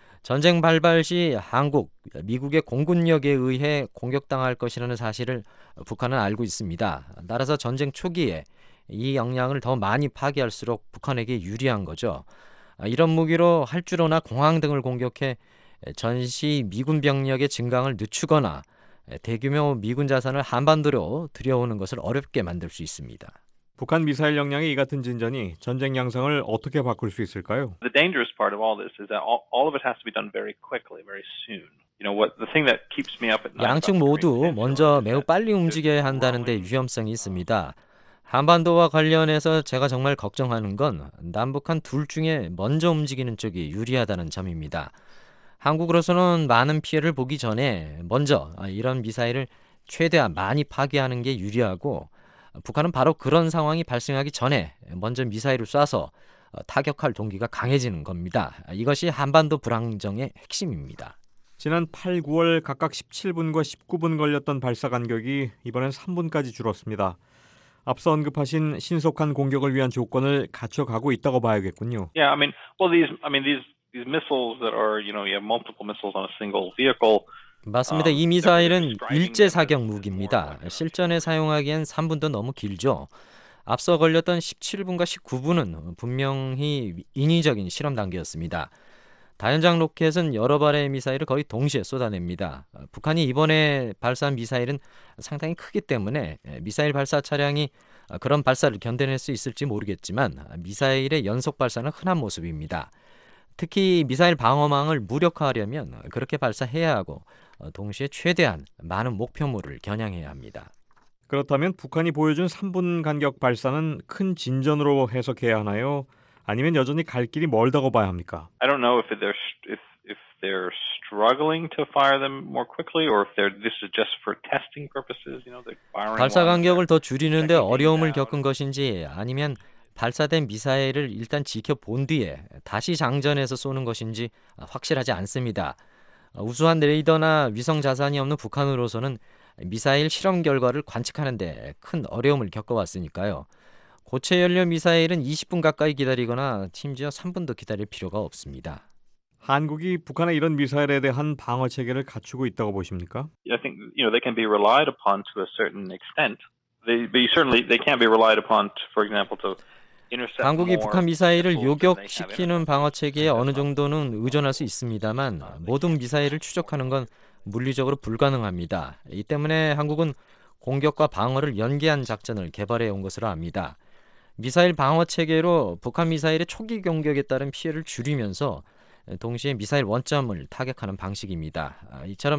전쟁 발발 시 한국, 미국의 공군력에 의해 공격당할 것이라는 사실을 북한은 알고 있습니다. 따라서 전쟁 초기에 이 역량을 더 많이 파괴할수록 북한에게 유리한 거죠. 이런 무기로 활주로나 공항 등을 공격해 전시 미군 병력의 증강을 늦추거나 대규모 미군 자산을 한반도로 들여오는 것을 어렵게 만들 수 있습니다. 북한 미사일 역량의 이 같은 진전이 전쟁 양상을 어떻게 바꿀 수 있을까요? The dangerous part of all this is that all, all of it has to be done very quickly, very soon. You know what? The thing that keeps me up at night. 양측 모두 먼저 매우 빨리 움직여야 한다는 데 위험성이 있습니다. 한반도와 관련해서 제가 정말 걱정하는 건 남북한 둘 중에 먼저 움직이는 쪽이 유리하다는 점입니다. 한국으로서는 많은 피해를 보기 전에 먼저 이런 미사일을 최대한 많이 파괴하는 게 유리하고 북한은 바로 그런 상황이 발생하기 전에 먼저 미사일을 쏴서 타격할 동기가 강해지는 겁니다. 이것이 한반도 불안정의 핵심입니다. 지난 팔, 구월 각각 십칠 분과 십구 분 걸렸던 발사 간격이 이번엔 삼 분까지 줄었습니다. 앞서 언급하신 신속한 공격을 위한 조건을 갖춰가고 있다고 봐야겠군요. Yeah, I mean, well, these, I mean, these these missiles that are, you know, you have multiple missiles on a single vehicle. 맞습니다. 이 미사일은 일제 사격 무기입니다. 실전에 사용하기엔 삼 분도 너무 길죠. 앞서 걸렸던 십칠 분과 십구 분은 분명히 인위적인 실험 단계였습니다. 다연장 로켓은 여러 발의 미사일을 거의 동시에 쏟아냅니다. 북한이 이번에 발사한 미사일은 상당히 크기 때문에 미사일 발사 차량이 그런 발사를 견뎌낼 수 있을지 모르겠지만 미사일의 연속 발사는 흔한 모습입니다. 특히 미사일 방어망을 무력화하려면 그렇게 발사해야 하고 동시에 최대한 많은 목표물을 겨냥해야 합니다. 그렇다면 북한이 보여준 삼 분 간격 발사는 큰 진전으로 해석해야 하나요? 아니면 여전히 갈 길이 멀다고 봐야 합니까? I don't know if they're if if they're struggling to fire them more quickly, or if they're this is just for testing purposes. You know, they're firing. 발사 간격을 더 줄이는데 어려움을 겪은 것인지 아니면 발사된 미사일을 일단 지켜본 뒤에 다시 장전해서 쏘는 것인지 확실하지 않습니다. 우수한 레이더나 위성 자산이 없는 북한으로서는 미사일 실험 결과를 관측하는 데 큰 어려움을 겪어왔으니까요. 고체 연료 미사일은 이십 분 가까이 기다리거나 심지어 삼 분도 기다릴 필요가 없습니다. 한국이 북한의 이런 미사일에 대한 방어 체계를 갖추고 있다고 보십니까? I think you know they can be relied upon to a certain extent. They, but certainly they can't be relied upon, to, for example, to intercept. 한국이 북한 미사일을 요격시키는 방어 체계에 어느 정도는 의존할 수 있습니다만 모든 미사일을 추적하는 건 물리적으로 불가능합니다. 이 때문에 한국은 공격과 방어를 연계한 작전을 개발해 온 것으로 압니다. 미사일 방어 체계로 북한 미사일의 초기 공격에 따른 피해를 줄이면서 동시에 미사일 원점을 타격하는 방식입니다. 이처럼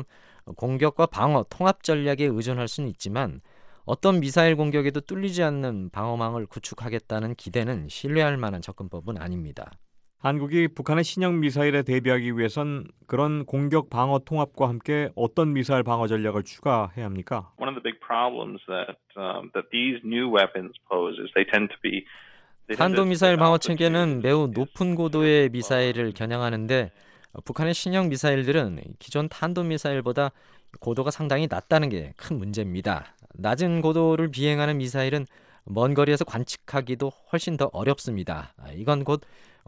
공격과 방어 통합 전략에 의존할 수는 있지만 어떤 미사일 공격에도 뚫리지 않는 방어망을 구축하겠다는 기대는 신뢰할 만한 접근법은 아닙니다. 한국이 북한의 신형 미사일에 대비하기 위해선 그런 공격 방어 통합과 함께 어떤 미사일 방어 전략을 추가해야 합니까? One of the big problems that um, that these new weapons pose is they tend to be 탄도미사일 방어 체계는 매우 높은 고도의 미사일을 겨냥하는데 북한의 신형 미사일들은 기존 탄도미사일보다 고도가 상당히 낮다는 게 큰 문제입니다. 낮은 고도를 비행하는 미사일은 먼 거리에서 관측하기도 훨씬 더 어렵습니다. 이건 곧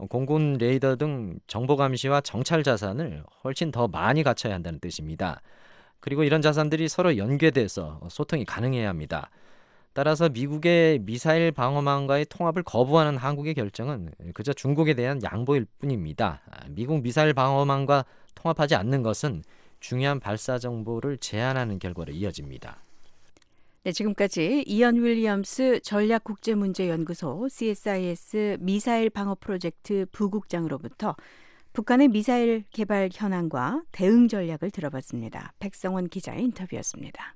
공군 레이더 등 정보 감시와 정찰 자산을 훨씬 더 많이 갖춰야 한다는 뜻입니다. 그리고 이런 자산들이 서로 연계돼서 소통이 가능해야 합니다. 따라서 미국의 미사일 방어망과의 통합을 거부하는 한국의 결정은 그저 중국에 대한 양보일 뿐입니다. 미국 미사일 방어망과 통합하지 않는 것은 중요한 발사 정보를 제한하는 결과로 이어집니다. 네, 지금까지 이언 윌리엄스 전략국제문제연구소 씨에스아이에스 미사일 방어 프로젝트 부국장으로부터 북한의 미사일 개발 현황과 대응 전략을 들어봤습니다. 백성원 기자의 인터뷰였습니다.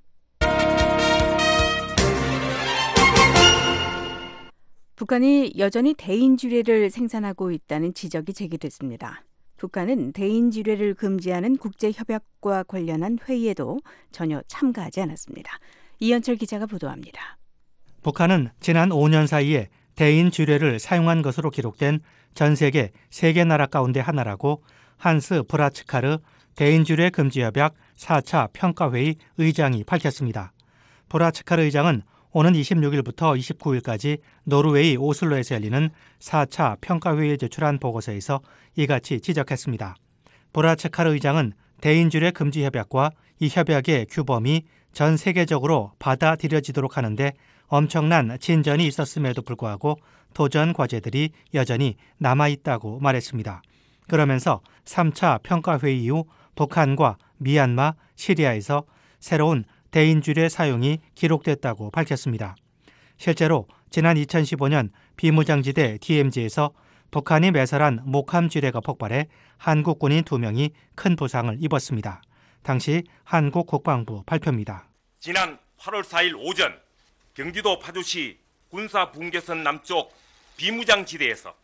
북한이 여전히 대인지뢰를 생산하고 있다는 지적이 제기됐습니다. 북한은 대인지뢰를 금지하는 국제협약과 관련한 회의에도 전혀 참가하지 않았습니다. 이현철 기자가 보도합니다. 북한은 지난 오 년 사이에 대인지뢰를 사용한 것으로 기록된 전 세계 세 개 나라 가운데 하나라고 한스 브라츠카르 대인지뢰 금지협약 사 차 평가회의 의장이 밝혔습니다. 브라츠카르 의장은 오는 이십육 일부터 이십구 일까지 노르웨이 오슬로에서 열리는 사 차 평가회의에 제출한 보고서에서 이같이 지적했습니다. 브라츠카르 의장은 대인지뢰 금지 협약과 이 협약의 규범이 전 세계적으로 받아들여지도록 하는데 엄청난 진전이 있었음에도 불구하고 도전 과제들이 여전히 남아있다고 말했습니다. 그러면서 삼 차 평가회의 이후 북한과 미얀마, 시리아에서 새로운 대인지뢰 사용이 기록됐다고 밝혔습니다. 실제로 지난 이천십오 년 비무장지대 디엠지에서 북한이 매설한 목함 지뢰가 폭발해 한국 군인 두 명이 큰 부상을 입었습니다. 당시 한국 국방부 발표입니다. 지난 팔월 사일 오전 경기도 파주시 군사분계선 남쪽 비무장지대에서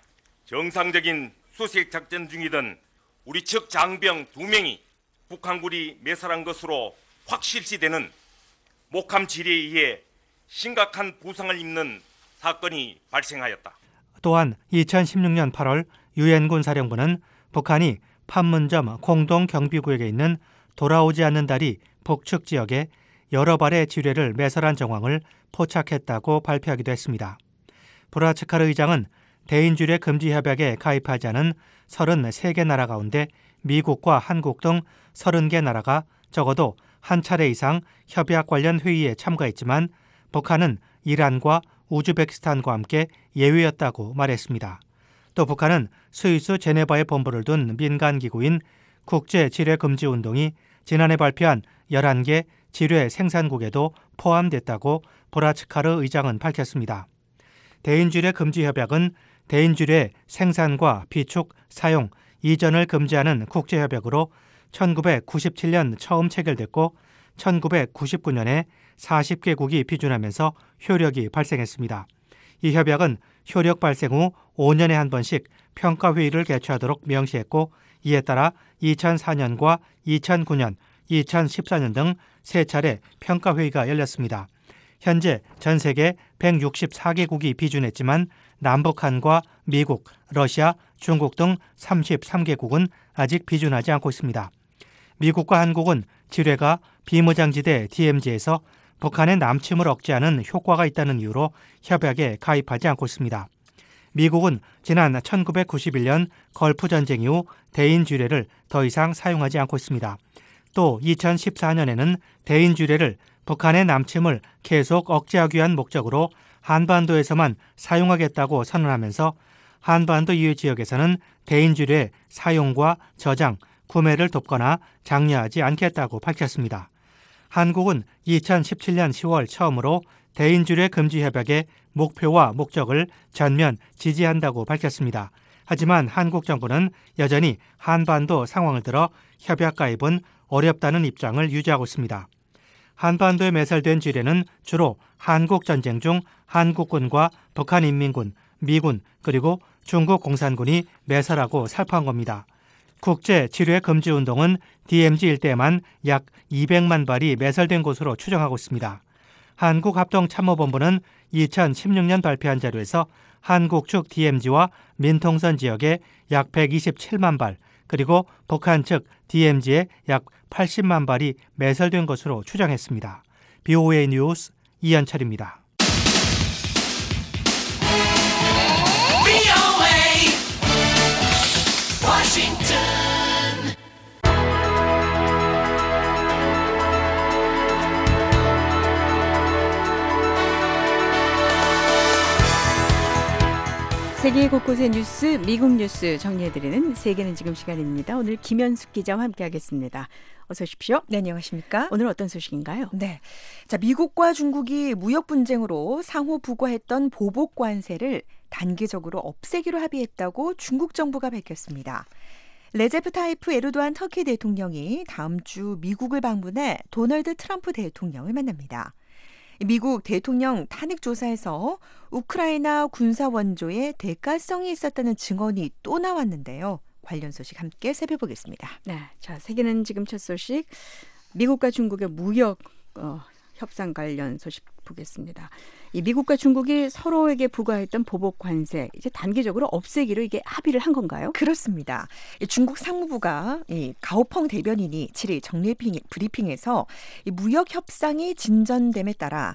정상적인 수색 작전 중이던 우리 측 장병 두 명이 북한군이 매설한 것으로 확실시되는 목함 지뢰에 의해 심각한 부상을 입는 사건이 발생하였다. 또한 이천십육 년 팔월 유엔군 사령부는 북한이 판문점 공동경비구역에 있는 돌아오지 않는 다리 북측 지역에 여러 발의 지뢰를 매설한 정황을 포착했다고 발표하기도 했습니다. 브라츠카르 의장은 대인지뢰 금지 협약에 가입하지 않은 서른세 개 나라 가운데 미국과 한국 등 서른 개 나라가 적어도 한 차례 이상 협약 관련 회의에 참가했지만 북한은 이란과 우즈베키스탄과 함께 예외였다고 말했습니다. 또 북한은 스위스 제네바에 본부를 둔 민간기구인 국제지뢰금지운동이 지난해 발표한 열한 개 지뢰 생산국에도 포함됐다고 브라츠카르 의장은 밝혔습니다. 대인지뢰 금지 협약은 대인지뢰 생산과 비축, 사용, 이전을 금지하는 국제협약으로 천구백구십칠 년 처음 체결됐고 천구백구십구 년에 사십 개국이批准하면서 효력이 발생했습니다. 이 협약은 효력 발생 후 오 년에 한 번씩 평가회의를 개최하도록 명시했고 이에 따라 이천사 년과 이천구 년, 이천십사 년 등 세 차례 평가회의가 열렸습니다. 현재 전 세계 백육십사 개국이批准했지만 남북한과 미국, 러시아, 중국 등 삼십삼 개국은 아직批准하지 않고 있습니다. 미국과 한국은 지뢰가 비무장지대 디엠지에서 북한의 남침을 억제하는 효과가 있다는 이유로 협약에 가입하지 않고 있습니다. 미국은 지난 천구백구십일 년 걸프 전쟁 이후 대인 주례를 더 이상 사용하지 않고 있습니다. 또 이천십사 년에는 대인 주례를 북한의 남침을 계속 억제하기 위한 목적으로 한반도에서만 사용하겠다고 선언하면서 한반도 이외 지역에서는 대인 주례 사용과 저장, 구매를 돕거나 장려하지 않겠다고 밝혔습니다. 한국은 이천십칠 년 시월 처음으로 대인주례 금지 협약의 목표와 목적을 전면 지지한다고 밝혔습니다. 하지만 한국 정부는 여전히 한반도 상황을 들어 협약 가입은 어렵다는 입장을 유지하고 있습니다. 한반도에 매설된 주례는 주로 한국 전쟁 중 한국군과 북한인민군, 미군 그리고 중국 공산군이 매설하고 살포한 겁니다. 국제 지뢰 금지 운동은 디엠지 일대에만 약 이백만 발이 매설된 것으로 추정하고 있습니다. 한국합동참모본부는 이천십육 년 발표한 자료에서 한국 측 디엠지와 민통선 지역에 약 백이십칠만 발, 그리고 북한 측 디엠지에 약 팔십만 발이 매설된 것으로 추정했습니다. 비오에이 뉴스 이현철입니다. 세계 곳곳의 뉴스, 미국 뉴스 정리해드리는 세계는 지금 시간입니다. 오늘 김현숙 기자와 함께하겠습니다. 어서 오십시오. 네, 안녕하십니까? 오늘 어떤 소식인가요? 네, 자 미국과 중국이 무역 분쟁으로 상호 부과했던 보복 관세를 단계적으로 없애기로 합의했다고 중국 정부가 밝혔습니다. 레제프 타이프 에르도안 터키 대통령이 다음 주 미국을 방문해 도널드 트럼프 대통령을 만납니다. 미국 대통령 탄핵 조사에서 우크라이나 군사 원조에 대가성이 있었다는 증언이 또 나왔는데요. 관련 소식 함께 살펴보겠습니다. 네, 자 세계는 지금 첫 소식 미국과 중국의 무역 어, 협상 관련 소식 보겠습니다. 이 미국과 중국이 서로에게 부과했던 보복 관세 이제 단계적으로 없애기로 이게 합의를 한 건가요? 그렇습니다. 중국 상무부가 이 가오펑 대변인이 칠 일 정례 브리핑에서 이 무역 협상이 진전됨에 따라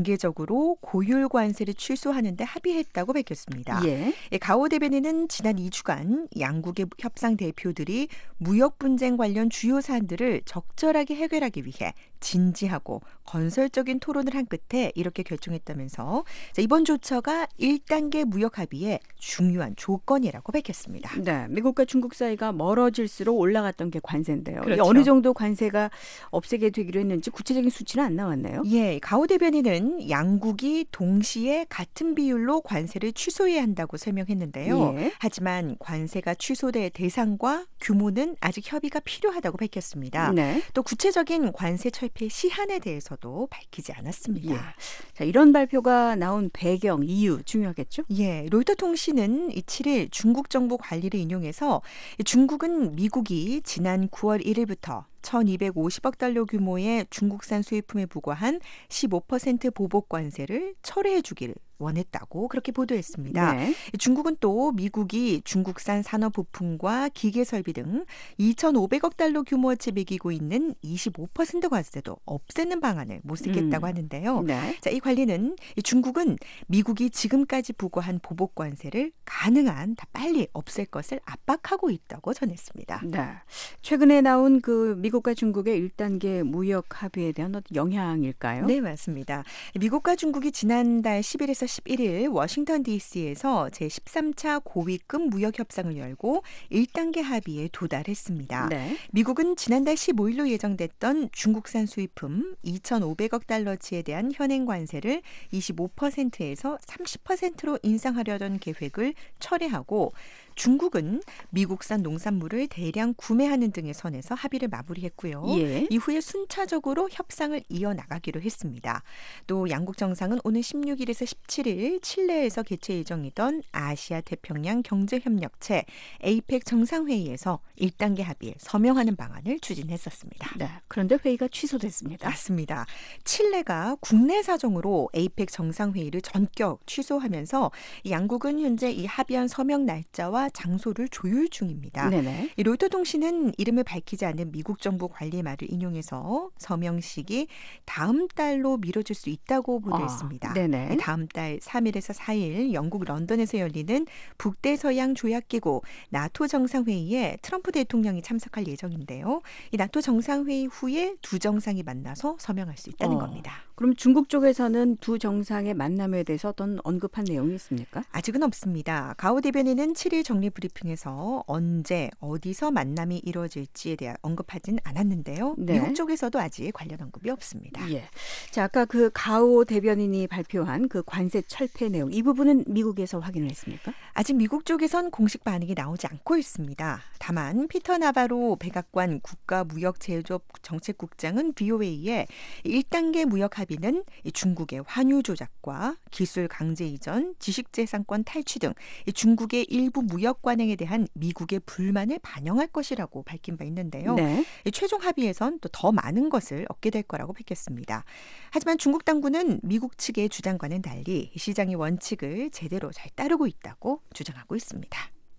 단계적으로 고율 관세를 취소하는 데 합의했다고 밝혔습니다. 예. 가오 대변인은 지난 이 주간 양국의 협상 대표들이 무역 분쟁 관련 주요 사안들을 적절하게 해결하기 위해 진지하고 건설적인 토론을 한 끝에 이렇게 결정했다면서 자, 이번 조처가 일 단계 무역 합의의 중요한 조건이라고 밝혔습니다. 네, 미국과 중국 사이가 멀어질수록 올라갔던 게 관세인데요. 그렇죠. 어느 정도 관세가 없애게 되기로 했는지 구체적인 수치는 안 나왔네요. 예, 가오 대변인은 양국이 동시에 같은 비율로 관세를 취소해야 한다고 설명했는데요. 예. 하지만 관세가 취소될 대상과 규모는 아직 협의가 필요하다고 밝혔습니다. 네. 또 구체적인 관세 철폐 시한에 대해서도 밝히지 않았습니다. 예. 자, 이런 발표가 나온 배경, 이유 중요하겠죠? 예, 로이터 통신은 칠 일 중국 정부 관리를 인용해서 중국은 미국이 지난 구월 일일부터 천이백오십억 달러 규모의 중국산 수입품에 부과한 십오 퍼센트 보복 관세를 철회해 주기를 원했다고 그렇게 보도했습니다. 네. 중국은 또 미국이 중국산 산업 부품과 기계 설비 등 이천오백억 달러 규모어치 매기고 있는 이십오 퍼센트 관세도 없애는 방안을 모색했다고 음. 하는데요. 네. 자, 이 관리는 중국은 미국이 지금까지 부과한 보복 관세를 가능한 다 빨리 없앨 것을 압박하고 있다고 전했습니다. 네. 최근에 나온 그 미국과 중국의 일 단계 무역 합의에 대한 어떤 영향일까요? 네, 맞습니다. 미국과 중국이 지난달 십일에서 십일일 워싱턴 디씨에서 제십삼 차 고위급 무역 협상을 열고 일 단계 합의에 도달했습니다. 네. 미국은 지난달 십오일로 예정됐던 중국산 수입품 이천오백억 달러치에 대한 현행 관세를 이십오 퍼센트에서 삼십 퍼센트로 인상하려던 계획을 철회하고 중국은 미국산 농산물을 대량 구매하는 등의 선에서 합의를 마무리했습니다. 합의했고요. 예. 이후에 순차적으로 협상을 이어나가기로 했습니다. 또 양국 정상은 오는 십육 일에서 십칠 일 칠레에서 개최 예정이던 아시아 태평양 경제협력체 에이펙 정상회의에서 일 단계 합의에 서명하는 방안을 추진했었습니다. 네, 그런데 회의가 취소됐습니다. 맞습니다. 칠레가 국내 사정으로 에이펙 정상회의를 전격 취소하면서 양국은 현재 이 합의안 서명 날짜와 장소를 조율 중입니다. 네네. 이 로이터 통신은 이름을 밝히지 않은 미국 정부 관리의 말을 인용해서 서명식이 다음 달로 미뤄질 수 있다고 보도했습니다. 아, 네네. 다음 달 삼 일에서 사 일 영국 런던에서 열리는 북대서양 조약기구 나토 정상회의에 트럼프 대통령이 참석할 예정인데요. 이 나토 정상회의 후에 두 정상이 만나서 서명할 수 있다는 어, 겁니다. 그럼 중국 쪽에서는 두 정상의 만남에 대해서 어떤 언급한 내용이 있습니까? 아직은 없습니다. 가오 대변인은 칠 일 정례 브리핑에서 언제 어디서 만남이 이루어질지에 대해 언급하진 않았는데요. 네. 미국 쪽에서도 아직 관련 언급이 없습니다. 예. 자, 아까 그 가오 대변인이 발표한 그 관세 철폐 내용 이 부분은 미국에서 확인을 했습니까? 아직 미국 쪽에선 공식 반응이 나오지 않고 있습니다. 다만 피터 나바로 백악관 국가무역제조정책국장은 브이오에이에 일 단계 무역 합의는 중국의 환유 조작과 기술 강제 이전, 지식재산권 탈취 등 중국의 일부 무역 관행에 대한 미국의 불만을 반영할 것이라고 밝힌 바 있는데요. 네. 최종 합의에선 또 더 많은 것을 얻게 될 거라고 밝혔습니다. 하지만 중국 당국은 미국 측의 주장과는 달리 시장의 원칙을 제대로 잘 따르고 있다고 주장하고 있습니다.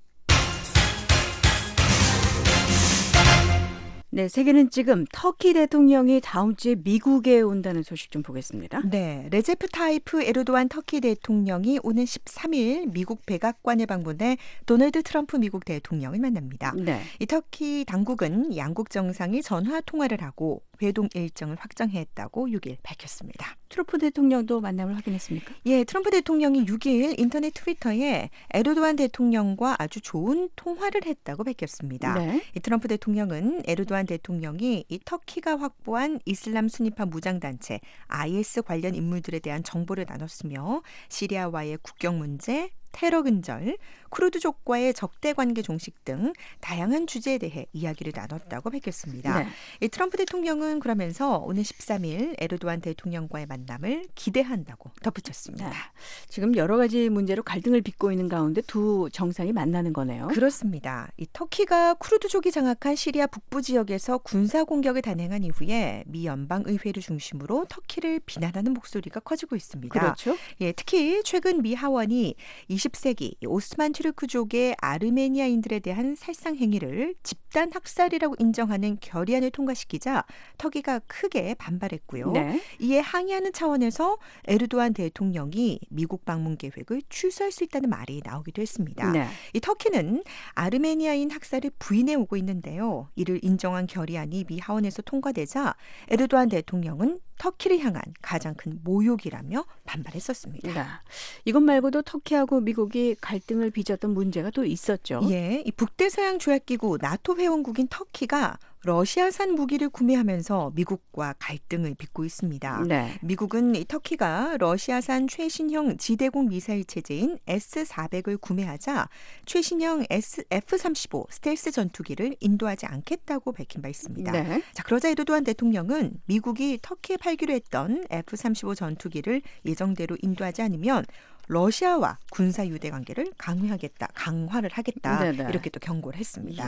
네, 세계는 지금 터키 대통령이 다음 주에 미국에 온다는 소식 좀 보겠습니다. 네, 레제프 타이프 에르도안 터키 대통령이 오는 십삼 일 미국 백악관에 방문해 도널드 트럼프 미국 대통령을 만납니다. 네. 이 터키 당국은 양국 정상이 전화 통화를 하고 회동 일정을 확정했다고 육 일 밝혔습니다. 트럼프 대통령도 만남을 확인했습니까? 예, 트럼프 대통령이 육 일 인터넷 트위터에 에르도안 대통령과 아주 좋은 통화를 했다고 밝혔습니다. 네. 이 트럼프 대통령은 에르도안 대통령이 이 터키가 확보한 이슬람 순위파 무장단체 아이에스 관련 인물들에 대한 정보를 나눴으며 시리아와의 국경 문제, 테러 근절, 쿠르드족과의 적대 관계 종식 등 다양한 주제에 대해 이야기를 나눴다고 밝혔습니다. 네. 이 트럼프 대통령은 그러면서 오늘 십삼 일 에르도안 대통령과의 만남을 기대한다고 덧붙였습니다. 네. 지금 여러 가지 문제로 갈등을 빚고 있는 가운데 두 정상이 만나는 거네요. 그렇습니다. 이 터키가 쿠르드족이 장악한 시리아 북부 지역에서 군사 공격을 단행한 이후에 미 연방의회를 중심으로 터키를 비난하는 목소리가 커지고 있습니다. 그렇죠. 예, 특히 최근 미 하원이 이십 세기 오스만 튀르크족의 아르메니아인들에 대한 살상 행위를 집단 학살이라고 인정하는 결의안을 통과시키자 터키가 크게 반발했고요. 네. 이에 항의하는 차원에서 에르도안 대통령이 미국 방문 계획을 취소할 수 있다는 말이 나오기도 했습니다. 네. 이 터키는 아르메니아인 학살을 부인해 오고 있는데요. 이를 인정한 결의안이 미 하원에서 통과되자 에르도안 대통령은 터키를 향한 가장 큰 모욕이라며 반발했었습니다. 네. 이것 말고도 터키하고 미국이 갈등을 빚었던 문제가 또 있었죠. 예, 이 북대서양 조약기구 나토 회원국인 터키가 러시아산 무기를 구매하면서 미국과 갈등을 빚고 있습니다. 네. 미국은 이 터키가 러시아산 최신형 지대공 미사일 체제인 에스 사백을 구매하자 최신형 에프 삼십오 스텔스 전투기를 인도하지 않겠다고 밝힌 바 있습니다. 네. 자, 그러자 에르도안 대통령은 미국이 터키에 팔기로 했던 에프 삼십오 전투기를 예정대로 인도하지 않으면 러시아와 군사 유대 관계를 강화하겠다, 강화를 하겠다 네네. 이렇게 또 경고를 했습니다. 예.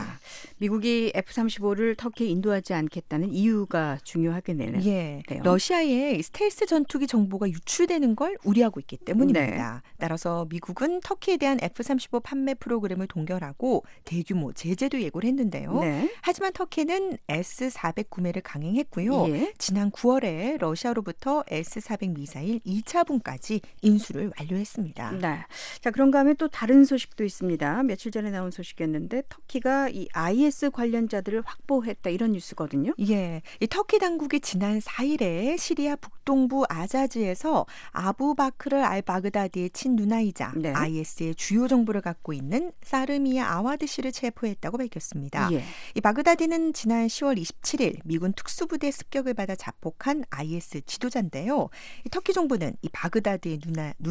미국이 에프 삼십오를 터키에 인도하지 않겠다는 이유가 중요하겠네요. 예, 러시아의 스텔스 전투기 정보가 유출되는 걸 우려하고 있기 때문입니다. 네. 따라서 미국은 터키에 대한 에프 삼십오 판매 프로그램을 동결하고 대규모 제재도 예고를 했는데요. 네. 하지만 터키는 에스 사백 구매를 강행했고요. 예. 지난 구월에 러시아로부터 에스 사백 미사일 이 차분까지 인수를 완료했습니다. 네. 자, 그런가 하면 또 다른 소식도 있습니다. 며칠 전에 나온 소식이었는데 터키가 이 아이에스 관련자들을 확보했다 이런 뉴스거든요. 예, 이 터키 당국이 지난 사 일에 시리아 북동부 아자즈에서 아부바크르 알 바그다디의 친누나이자 네. 아이에스의 주요 정보를 갖고 있는 사르미아 아와드 씨를 체포했다고 밝혔습니다. 예. 이 바그다디는 지난 시월 이십칠 일 미군 특수부대 습격을 받아 자폭한 아이에스 지도자인데요. 이 터키 정부는 이 바그다디의 누나, 누나인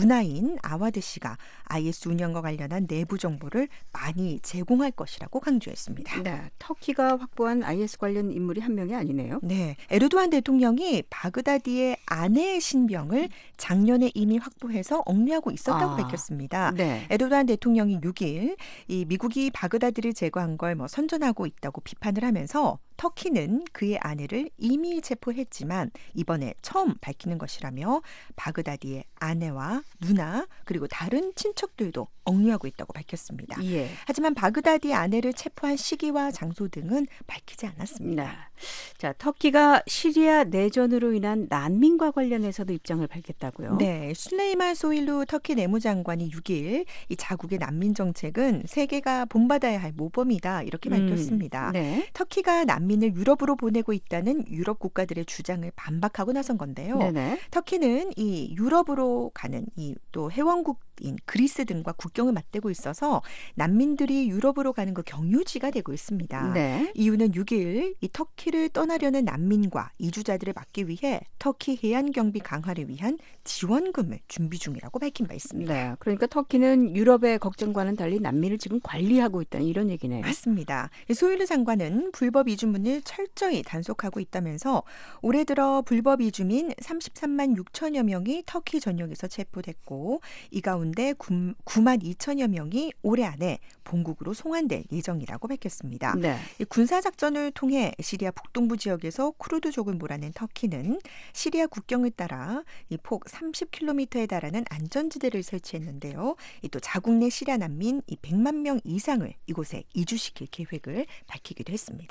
장관인 아와드 씨가 아이에스 운영과 관련한 내부 정보를 많이 제공할 것이라고 강조했습니다. 네, 터키가 확보한 아이에스 관련 인물이 한 명이 아니네요. 네, 에르도안 대통령이 바그다디의 아내의 신병을 작년에 이미 확보해서 억류하고 있었다고 아, 밝혔습니다. 네. 에르도안 대통령이 육 일 이 미국이 바그다디를 제거한 걸 뭐 선전하고 있다고 비판을 하면서 터키는 그의 아내를 이미 체포했지만 이번에 처음 밝히는 것이라며 바그다디의 아내와 누나 그리고 다른 친척들도 억류하고 있다고 밝혔습니다. 예. 하지만 바그다디의 아내를 체포한 시기와 장소 등은 밝히지 않았습니다. 네. 자, 터키가 시리아 내전으로 인한 난민과 관련해서도 입장을 밝혔다고요? 네, 술레이만 소일루 터키 내무장관이 육 일 이 자국의 난민 정책은 세계가 본받아야 할 모범이다 이렇게 밝혔습니다. 음, 네. 터키가 난민을 유럽으로 보내고 있다는 유럽 국가들의 주장을 반박하고 나선 건데요. 네네. 터키는 이 유럽으로 가는 이 또 회원국인 그리스 등과 국경을 맞대고 있어서 난민들이 유럽으로 가는 그 경유지가 되고 있습니다. 네. 이유는 육 일 이 터키를 떠나려는 난민과 이주자들을 막기 위해 터키 해안 경비 강화를 위한 지원금을 준비 중이라고 밝힌 바 있습니다. 네. 그러니까 터키는 유럽의 걱정과는 달리 난민을 지금 관리하고 있다는 이런 얘기네요. 맞습니다. 소일루 장관은 불법 이주문을 철저히 단속하고 있다면서 올해 들어 불법 이주민 삼십삼만 육천여 명이 터키 전역에서 체포됐고 이 가운데 구만 이천여 명이 올해 안에 본국으로 송환될 예정이라고 밝혔습니다. 네. 이 군사작전을 통해 시리아 북동부 지역에서 쿠르드족을 몰아낸 터키는 시리아 국경을 따라 이 폭 삼십 킬로미터에 달하는 안전지대를 설치했는데요. 이 또 자국 내 시리아 난민 이 백만 명 이상을 이곳에 이주시킬 계획을 밝히기도 했습니다.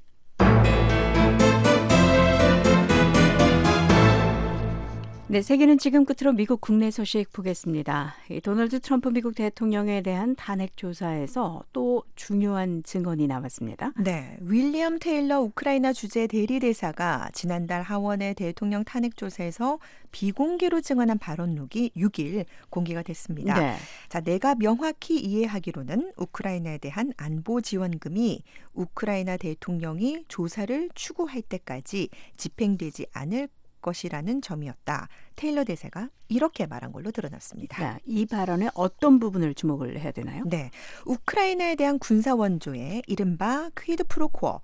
네, 세계는 지금 끝으로 미국 국내 소식 보겠습니다. 이 도널드 트럼프 미국 대통령에 대한 탄핵 조사에서 또 중요한 증언이 나왔습니다. 네, 윌리엄 테일러 우크라이나 주재 대리대사가 지난달 하원의 대통령 탄핵 조사에서 비공개로 증언한 발언록이 육 일 공개가 됐습니다. 네. 자, 내가 명확히 이해하기로는 우크라이나에 대한 안보 지원금이 우크라이나 대통령이 조사를 추구할 때까지 집행되지 않을 것이라는 점이었다. 테일러 대사가 이렇게 말한 걸로 드러났습니다. 네, 이 발언의 어떤 부분을 주목을 해야 되나요? 네, 우크라이나에 대한 군사 원조의 이른바 퀴드 프로코어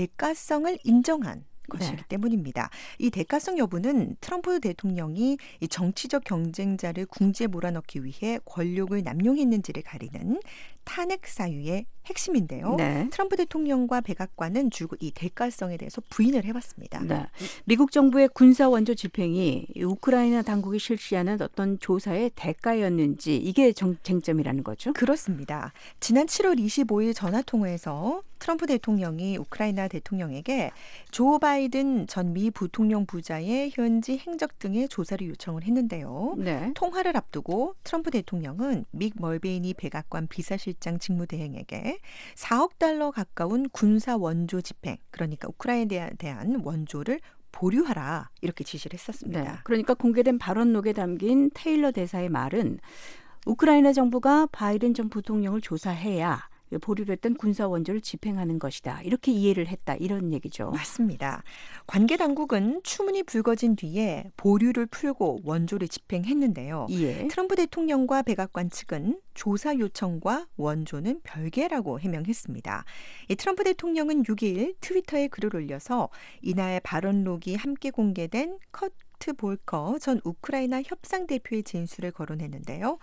대가성을 인정한 것이기 네. 때문입니다. 이 대가성 여부는 트럼프 대통령이 이 정치적 경쟁자를 궁지에 몰아넣기 위해 권력을 남용했는지를 가리는 탄핵 사유의 핵심인데요. 네. 트럼프 대통령과 백악관은 주로 이 대가성에 대해서 부인을 해왔습니다. 네. 미국 정부의 군사 원조 집행이 우크라이나 당국이 실시하는 어떤 조사의 대가였는지 이게 정, 쟁점이라는 거죠? 그렇습니다. 지난 칠월 이십오일 전화통화에서 트럼프 대통령이 우크라이나 대통령에게 조 바이든 전 미 부통령 부자의 현지 행적 등의 조사를 요청을 했는데요. 네. 통화를 앞두고 트럼프 대통령은 믹 멀베이니 백악관 비서실장 직무대행에게 사억 달러 가까운 군사 원조 집행, 그러니까 우크라이나에 대한 원조를 보류하라 이렇게 지시를 했었습니다. 네. 그러니까 공개된 발언록에 담긴 테일러 대사의 말은 우크라이나 정부가 바이든 전 부통령을 조사해야 보류됐던 군사 원조를 집행하는 것이다. 이렇게 이해를 했다. 이런 얘기죠. 맞습니다. 관계 당국은 추문이 불거진 뒤에 보류를 풀고 원조를 집행했는데요. 예. 트럼프 대통령과 백악관 측은 조사 요청과 원조는 별개라고 해명했습니다. 이 트럼프 대통령은 육 일 트위터에 글을 올려서 이날 발언록이 함께 공개된 컷 볼커 전 우크라이나 협상 대표의 진술을 거론했는데요.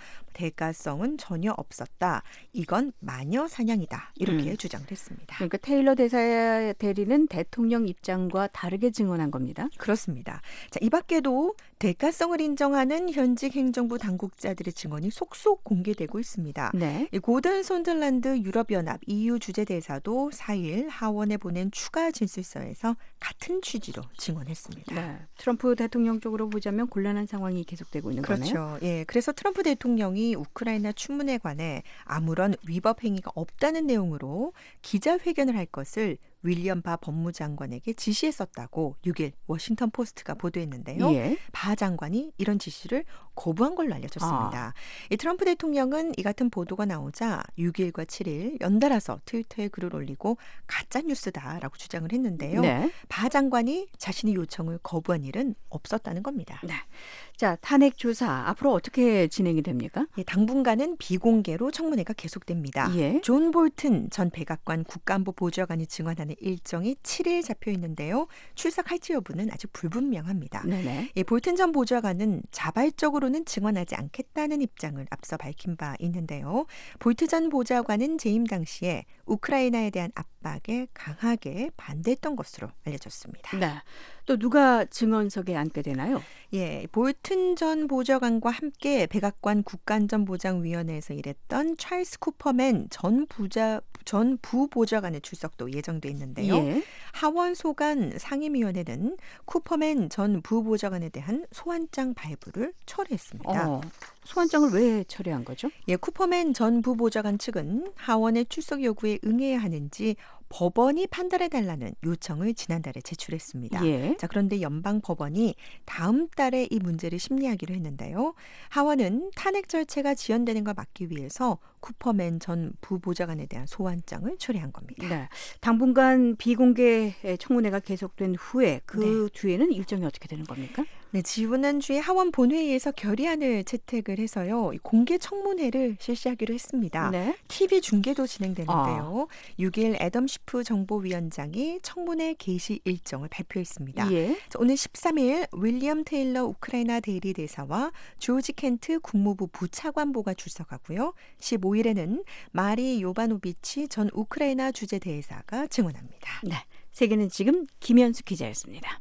대가성은 전혀 없었다. 이건 마녀 사냥이다. 이렇게 음. 주장을 했습니다. 그러니까 테일러 대사 대리는 대통령 입장과 다르게 증언한 겁니다. 그렇습니다. 자, 이 밖에도 대가성을 인정하는 현직 행정부 당국자들의 증언이 속속 공개되고 있습니다. 네. 이 고든 손들란드 유럽연합 이유 주재대사도 사 일 하원에 보낸 추가 진술서에서 같은 취지로 증언했습니다. 네. 트럼프 대통령 쪽으로 보자면 곤란한 상황이 계속되고 있는 그렇죠. 거네요. 그렇죠. 예, 그래서 트럼프 대통령이 우크라이나 추문에 관해 아무런 위법 행위가 없다는 내용으로 기자회견을 할 것을 윌리엄 바 법무장관에게 지시했었다고 육 일 워싱턴 포스트가 보도했는데요. 예. 바 장관이 이런 지시를 거부한 걸로 알려졌습니다. 아. 이 트럼프 대통령은 이 같은 보도가 나오자 육 일과 칠 일 연달아서 트위터에 글을 올리고 가짜뉴스다라고 주장을 했는데요. 네. 바 장관이 자신의 요청을 거부한 일은 없었다는 겁니다. 네. 자, 탄핵 조사 앞으로 어떻게 진행이 됩니까? 예, 당분간은 비공개로 청문회가 계속됩니다. 예. 존 볼튼 전 백악관 국가안보 보좌관이 증언하는 일정이 칠 일 잡혀 있는데요. 출석할지 여부는 아직 불분명합니다. 네네. 예, 볼튼 전 보좌관은 자발적으로는 증언하지 않겠다는 입장을 앞서 밝힌 바 있는데요. 볼튼 전 보좌관은 재임 당시에 우크라이나에 대한 압박에 강하게 반대했던 것으로 알려졌습니다. 네. 또 누가 증언석에 앉게 되나요? 예, 볼튼 전 보좌관과 함께 백악관 국가안전보장위원회에서 일했던 찰스 쿠퍼맨 전 부자 전 부보좌관의 출석도 예정돼 있는데요. 예. 하원 소관 상임위원회는 쿠퍼맨 전 부보좌관에 대한 소환장 발부를 철회했습니다. 어, 소환장을 왜 철회한 거죠? 예, 쿠퍼맨 전 부보좌관 측은 하원의 출석 요구에 응해야 하는지 법원이 판단해달라는 요청을 지난달에 제출했습니다. 예. 자, 그런데 연방 법원이 다음 달에 이 문제를 심리하기로 했는데요. 하원은 탄핵 절차가 지연되는 걸 막기 위해서 쿠퍼맨 전 부보좌관에 대한 소환장을 철회한 겁니다. 네. 당분간 비공개 청문회가 계속된 후에 그 네. 뒤에는 일정이 어떻게 되는 겁니까? 네, 지난주에 하원 본회의에서 결의안을 채택을 해서요. 공개 청문회를 실시하기로 했습니다. 네. 티비 중계도 진행되는데요. 아. 육 일 애덤 시프 정보위원장이 청문회 개시 일정을 발표했습니다. 예. 자, 오늘 십삼 일 윌리엄 테일러 우크라이나 대리 대사와 조지 켄트 국무부 부차관보가 출석하고요. 십오 일에는 마리 요바노비치 전 우크라이나 주재 대사가 증언합니다. 네. 세계는 지금 김현수 기자였습니다.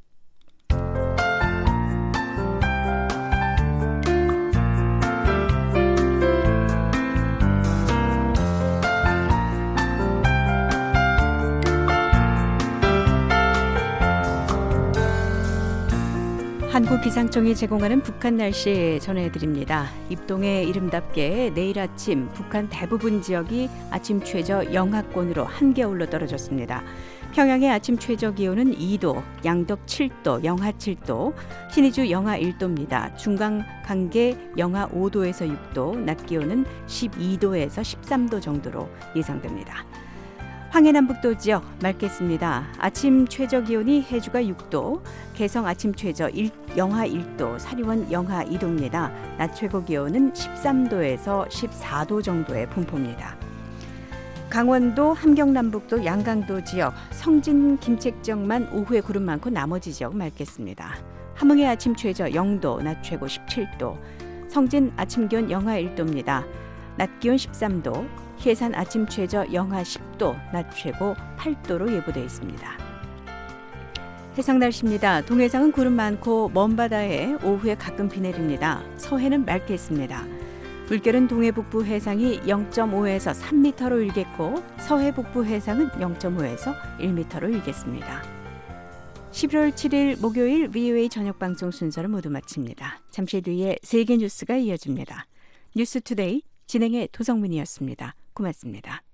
한국기상청이 제공하는 북한 날씨 전해드립니다. 입동의 이름답게 내일 아침 북한 대부분 지역이 아침 최저 영하권으로 한겨울로 떨어졌습니다. 평양의 아침 최저 기온은 이 도, 양덕 칠 도, 영하 칠 도, 신의주 영하 일 도입니다. 중강 강계 영하 오 도에서 육 도, 낮 기온은 십이 도에서 십삼 도 정도로 예상됩니다. 황해남북도 지역 맑겠습니다. 아침 최저 기온이 해주가 육 도, 개성 아침 최저 일, 영하 일 도, 사리원 영하 이 도입니다. 낮 최고 기온은 십삼 도에서 십사 도 정도의 분포입니다. 강원도 함경남북도 양강도 지역, 성진 김책정만 오후에 구름 많고 나머지 지역 맑겠습니다. 함흥의 아침 최저 영 도, 낮 최고 십칠 도, 성진 아침 기온 영하 일 도입니다. 낮 기온 십삼 도, 해산 아침 최저 영하 십 도, 낮 최고 팔 도로 예보되어 있습니다. 해상 날씨입니다. 동해상은 구름 많고 먼 바다에 오후에 가끔 비 내립니다. 서해는 맑겠습니다. 물결은 동해 북부 해상이 영 점 오에서 삼 미터로 일겠고 서해 북부 해상은 영 점 오에서 일 미터로 일겠습니다. 십일월 칠 일 목요일 브이오에이 저녁 방송 순서를 모두 마칩니다. 잠시 뒤에 세계 뉴스가 이어집니다. 뉴스투데이 진행의 도성민이었습니다. 고맙습니다.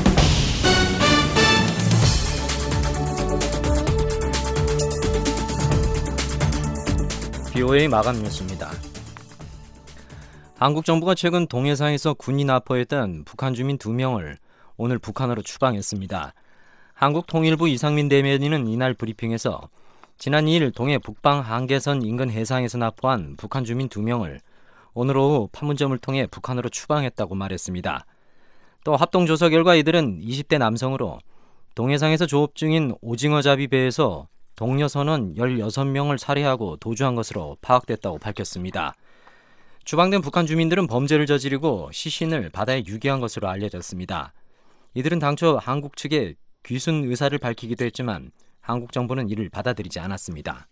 브이오에이 마감 뉴스입니다. 한국 정부가 최근 동해상에서 군이 납포했던 북한 주민 두 명을 오늘 북한으로 추방했습니다. 한국통일부 이상민 대변인은 이날 브리핑에서 지난 이 일 동해 북방 한계선 인근 해상에서 납포한 북한 주민 두 명을 오늘 오후 판문점을 통해 북한으로 추방했다고 말했습니다. 또 합동조사 결과 이들은 이십 대 남성으로 동해상에서 조업 중인 오징어잡이 배에서 동료 선원 열여섯 명을 살해하고 도주한 것으로 파악됐다고 밝혔습니다. 추방된 북한 주민들은 범죄를 저지르고 시신을 바다에 유기한 것으로 알려졌습니다. 이들은 당초 한국 측에 귀순 의사를 밝히기도 했지만 한국 정부는 이를 받아들이지 않았습니다.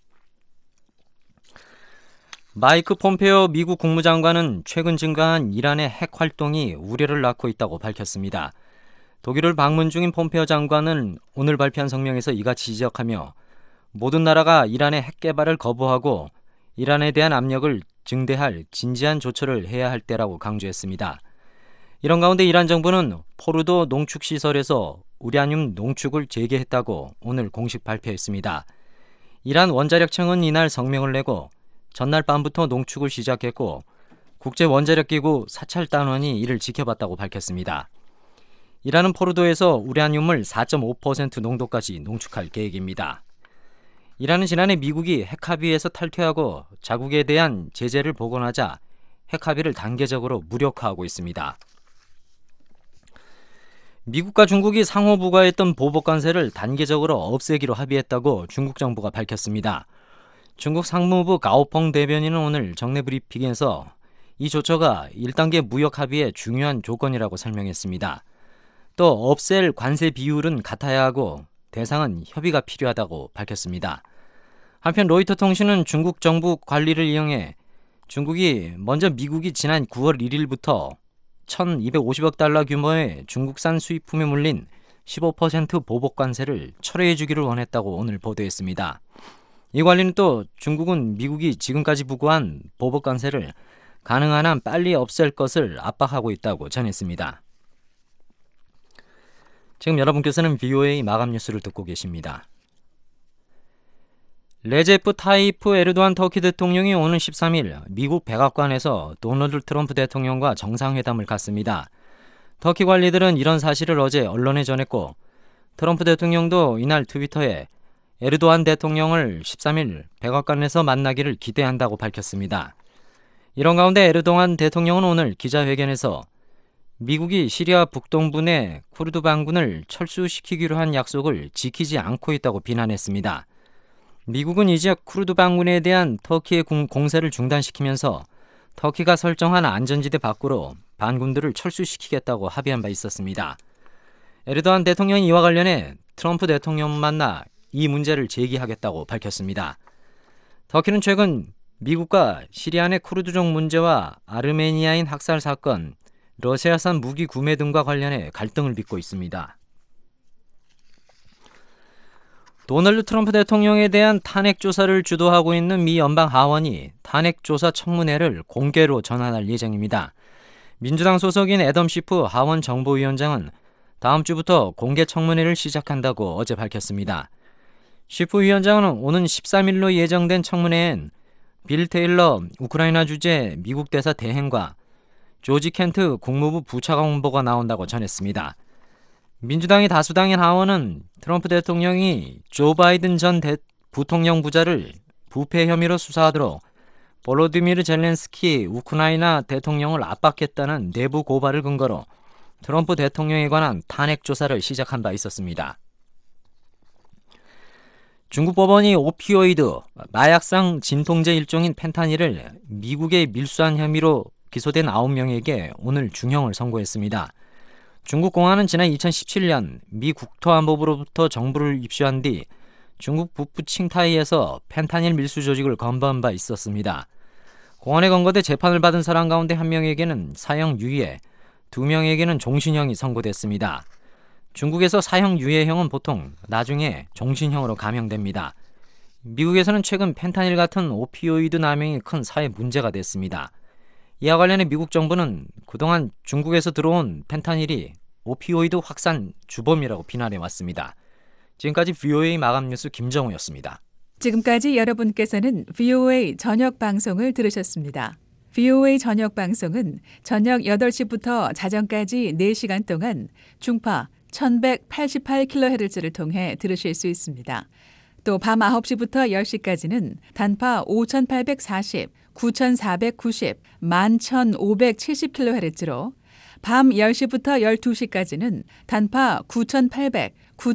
마이크 폼페오 미국 국무장관은 최근 증가한 이란의 핵 활동이 우려를 낳고 있다고 밝혔습니다. 독일을 방문 중인 폼페오 장관은 오늘 발표한 성명에서 이같이 지적하며 모든 나라가 이란의 핵 개발을 거부하고 이란에 대한 압력을 증대할 진지한 조처를 해야 할 때라고 강조했습니다. 이런 가운데 이란 정부는 포르도 농축시설에서 우라늄 농축을 재개했다고 오늘 공식 발표했습니다. 이란 원자력청은 이날 성명을 내고 전날 밤부터 농축을 시작했고 국제원자력기구 사찰단원이 이를 지켜봤다고 밝혔습니다. 이란은 포르도에서 우라늄을 사 점 오 퍼센트 농도까지 농축할 계획입니다. 이란은 지난해 미국이 핵합의에서 탈퇴하고 자국에 대한 제재를 복원하자 핵합의를 단계적으로 무력화하고 있습니다. 미국과 중국이 상호 부과했던 보복 관세를 단계적으로 없애기로 합의했다고 중국 정부가 밝혔습니다. 중국 상무부 가오펑 대변인은 오늘 정례 브리핑에서 이 조처가 일 단계 무역 합의의 중요한 조건이라고 설명했습니다. 또 없앨 관세 비율은 같아야 하고 대상은 협의가 필요하다고 밝혔습니다. 한편 로이터 통신은 중국 정부 관리를 이용해 중국이 먼저 미국이 지난 구월 일일부터 천이백오십억 달러 규모의 중국산 수입품에 물린 십오 퍼센트 보복 관세를 철회해 주기를 원했다고 오늘 보도했습니다. 이 관리는 또 중국은 미국이 지금까지 부과한 보복 관세를 가능한 한 빨리 없앨 것을 압박하고 있다고 전했습니다. 지금 여러분께서는 브이오에이 마감 뉴스를 듣고 계십니다. 레제프 타이프 에르도안 터키 대통령이 오는 십삼일 미국 백악관에서 도널드 트럼프 대통령과 정상회담을 갖습니다. 터키 관리들은 이런 사실을 어제 언론에 전했고 트럼프 대통령도 이날 트위터에 에르도안 대통령을 십삼일 백악관에서 만나기를 기대한다고 밝혔습니다. 이런 가운데 에르도안 대통령은 오늘 기자회견에서 미국이 시리아 북동부 내 쿠르드 반군을 철수시키기로 한 약속을 지키지 않고 있다고 비난했습니다. 미국은 이제 쿠르드 반군에 대한 터키의 공세를 중단시키면서 터키가 설정한 안전지대 밖으로 반군들을 철수시키겠다고 합의한 바 있었습니다. 에르도안 대통령이 이와 관련해 트럼프 대통령 만나 이 문제를 제기하겠다고 밝혔습니다. 터키는 최근 미국과 시리아 내 쿠르드족 문제와 아르메니아인 학살 사건, 러시아산 무기 구매 등과 관련해 갈등을 빚고 있습니다. 도널드 트럼프 대통령에 대한 탄핵 조사를 주도하고 있는 미 연방 하원이 탄핵 조사 청문회를 공개로 전환할 예정입니다. 민주당 소속인 애덤 시프 하원 정보위원장은 다음 주부터 공개 청문회를 시작한다고 어제 밝혔습니다. 시프 위원장은 오는 십삼일로 예정된 청문회엔 빌 테일러 우크라이나 주재 미국 대사 대행과 조지 켄트 국무부 부차관 홍보가 나온다고 전했습니다. 민주당이 다수당인 하원은 트럼프 대통령이 조 바이든 전 대, 부통령 부자를 부패 혐의로 수사하도록 볼로디미르 젤렌스키 우크라이나 대통령을 압박했다는 내부 고발을 근거로 트럼프 대통령에 관한 탄핵 조사를 시작한 바 있었습니다. 중국 법원이 오피오이드, 마약상 진통제 일종인 펜타닐을 미국에 밀수한 혐의로 기소된 아홉 명에게 오늘 중형을 선고했습니다. 중국 공안은 지난 이천십칠년 미 국토안보부로부터 정보를 입수한 뒤 중국 북부 칭타이에서 펜타닐 밀수 조직을 검거한 바 있었습니다. 공안에 검거돼 재판을 받은 사람 가운데 한 명에게는 사형 유예, 두 명에게는 종신형이 선고됐습니다. 중국에서 사형 유예형은 보통 나중에 종신형으로 감형됩니다. 미국에서는 최근 펜타닐 같은 오피오이드 남용이 큰 사회 문제가 됐습니다. 이와 관련해 미국 정부는 그동안 중국에서 들어온 펜타닐이 오피오이드 확산 주범이라고 비난해 왔습니다. 지금까지 브이오에이 마감 뉴스 김정우였습니다. 지금까지 여러분께서는 브이오에이 저녁 방송을 들으셨습니다. 브이오에이 저녁 방송은 저녁 여덟 시부터 자정까지 네 시간 동안 중파 천백팔십팔 킬로헤르츠를 통해 들으실 수 있습니다. 또 밤 아홉 시부터 열 시까지는 단파 오천팔백사십, 구천사백구십, 만 천오백칠십 킬로헤르츠로 밤 열 시부터 열두 시까지는 단파 구천팔백,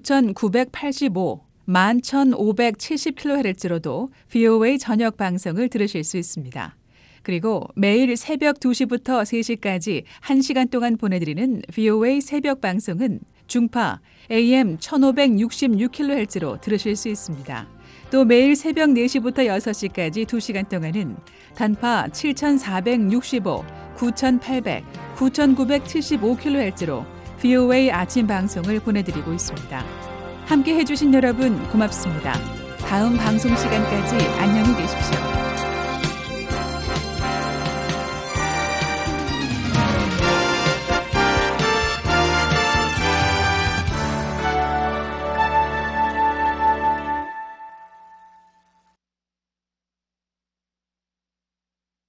구천구백팔십오, 만 천오백칠십 킬로헤르츠로도 브이오에이 저녁 방송을 들으실 수 있습니다. 그리고 매일 새벽 두 시부터 세 시까지 한 시간 동안 보내드리는 브이오에이 새벽 방송은 중파 에이엠 천오백육십육 킬로헤르츠로 들으실 수 있습니다. 또 매일 새벽 네 시부터 여섯 시까지 두 시간 동안은 단파 칠천사백육십오, 구천팔백, 구천구백칠십오 킬로헤르츠로 브이오에이 아침 방송을 보내드리고 있습니다. 함께 해주신 여러분 고맙습니다. 다음 방송 시간까지 안녕히 계십시오.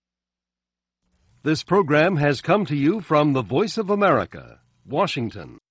This program has come to you from the Voice of America, Washington.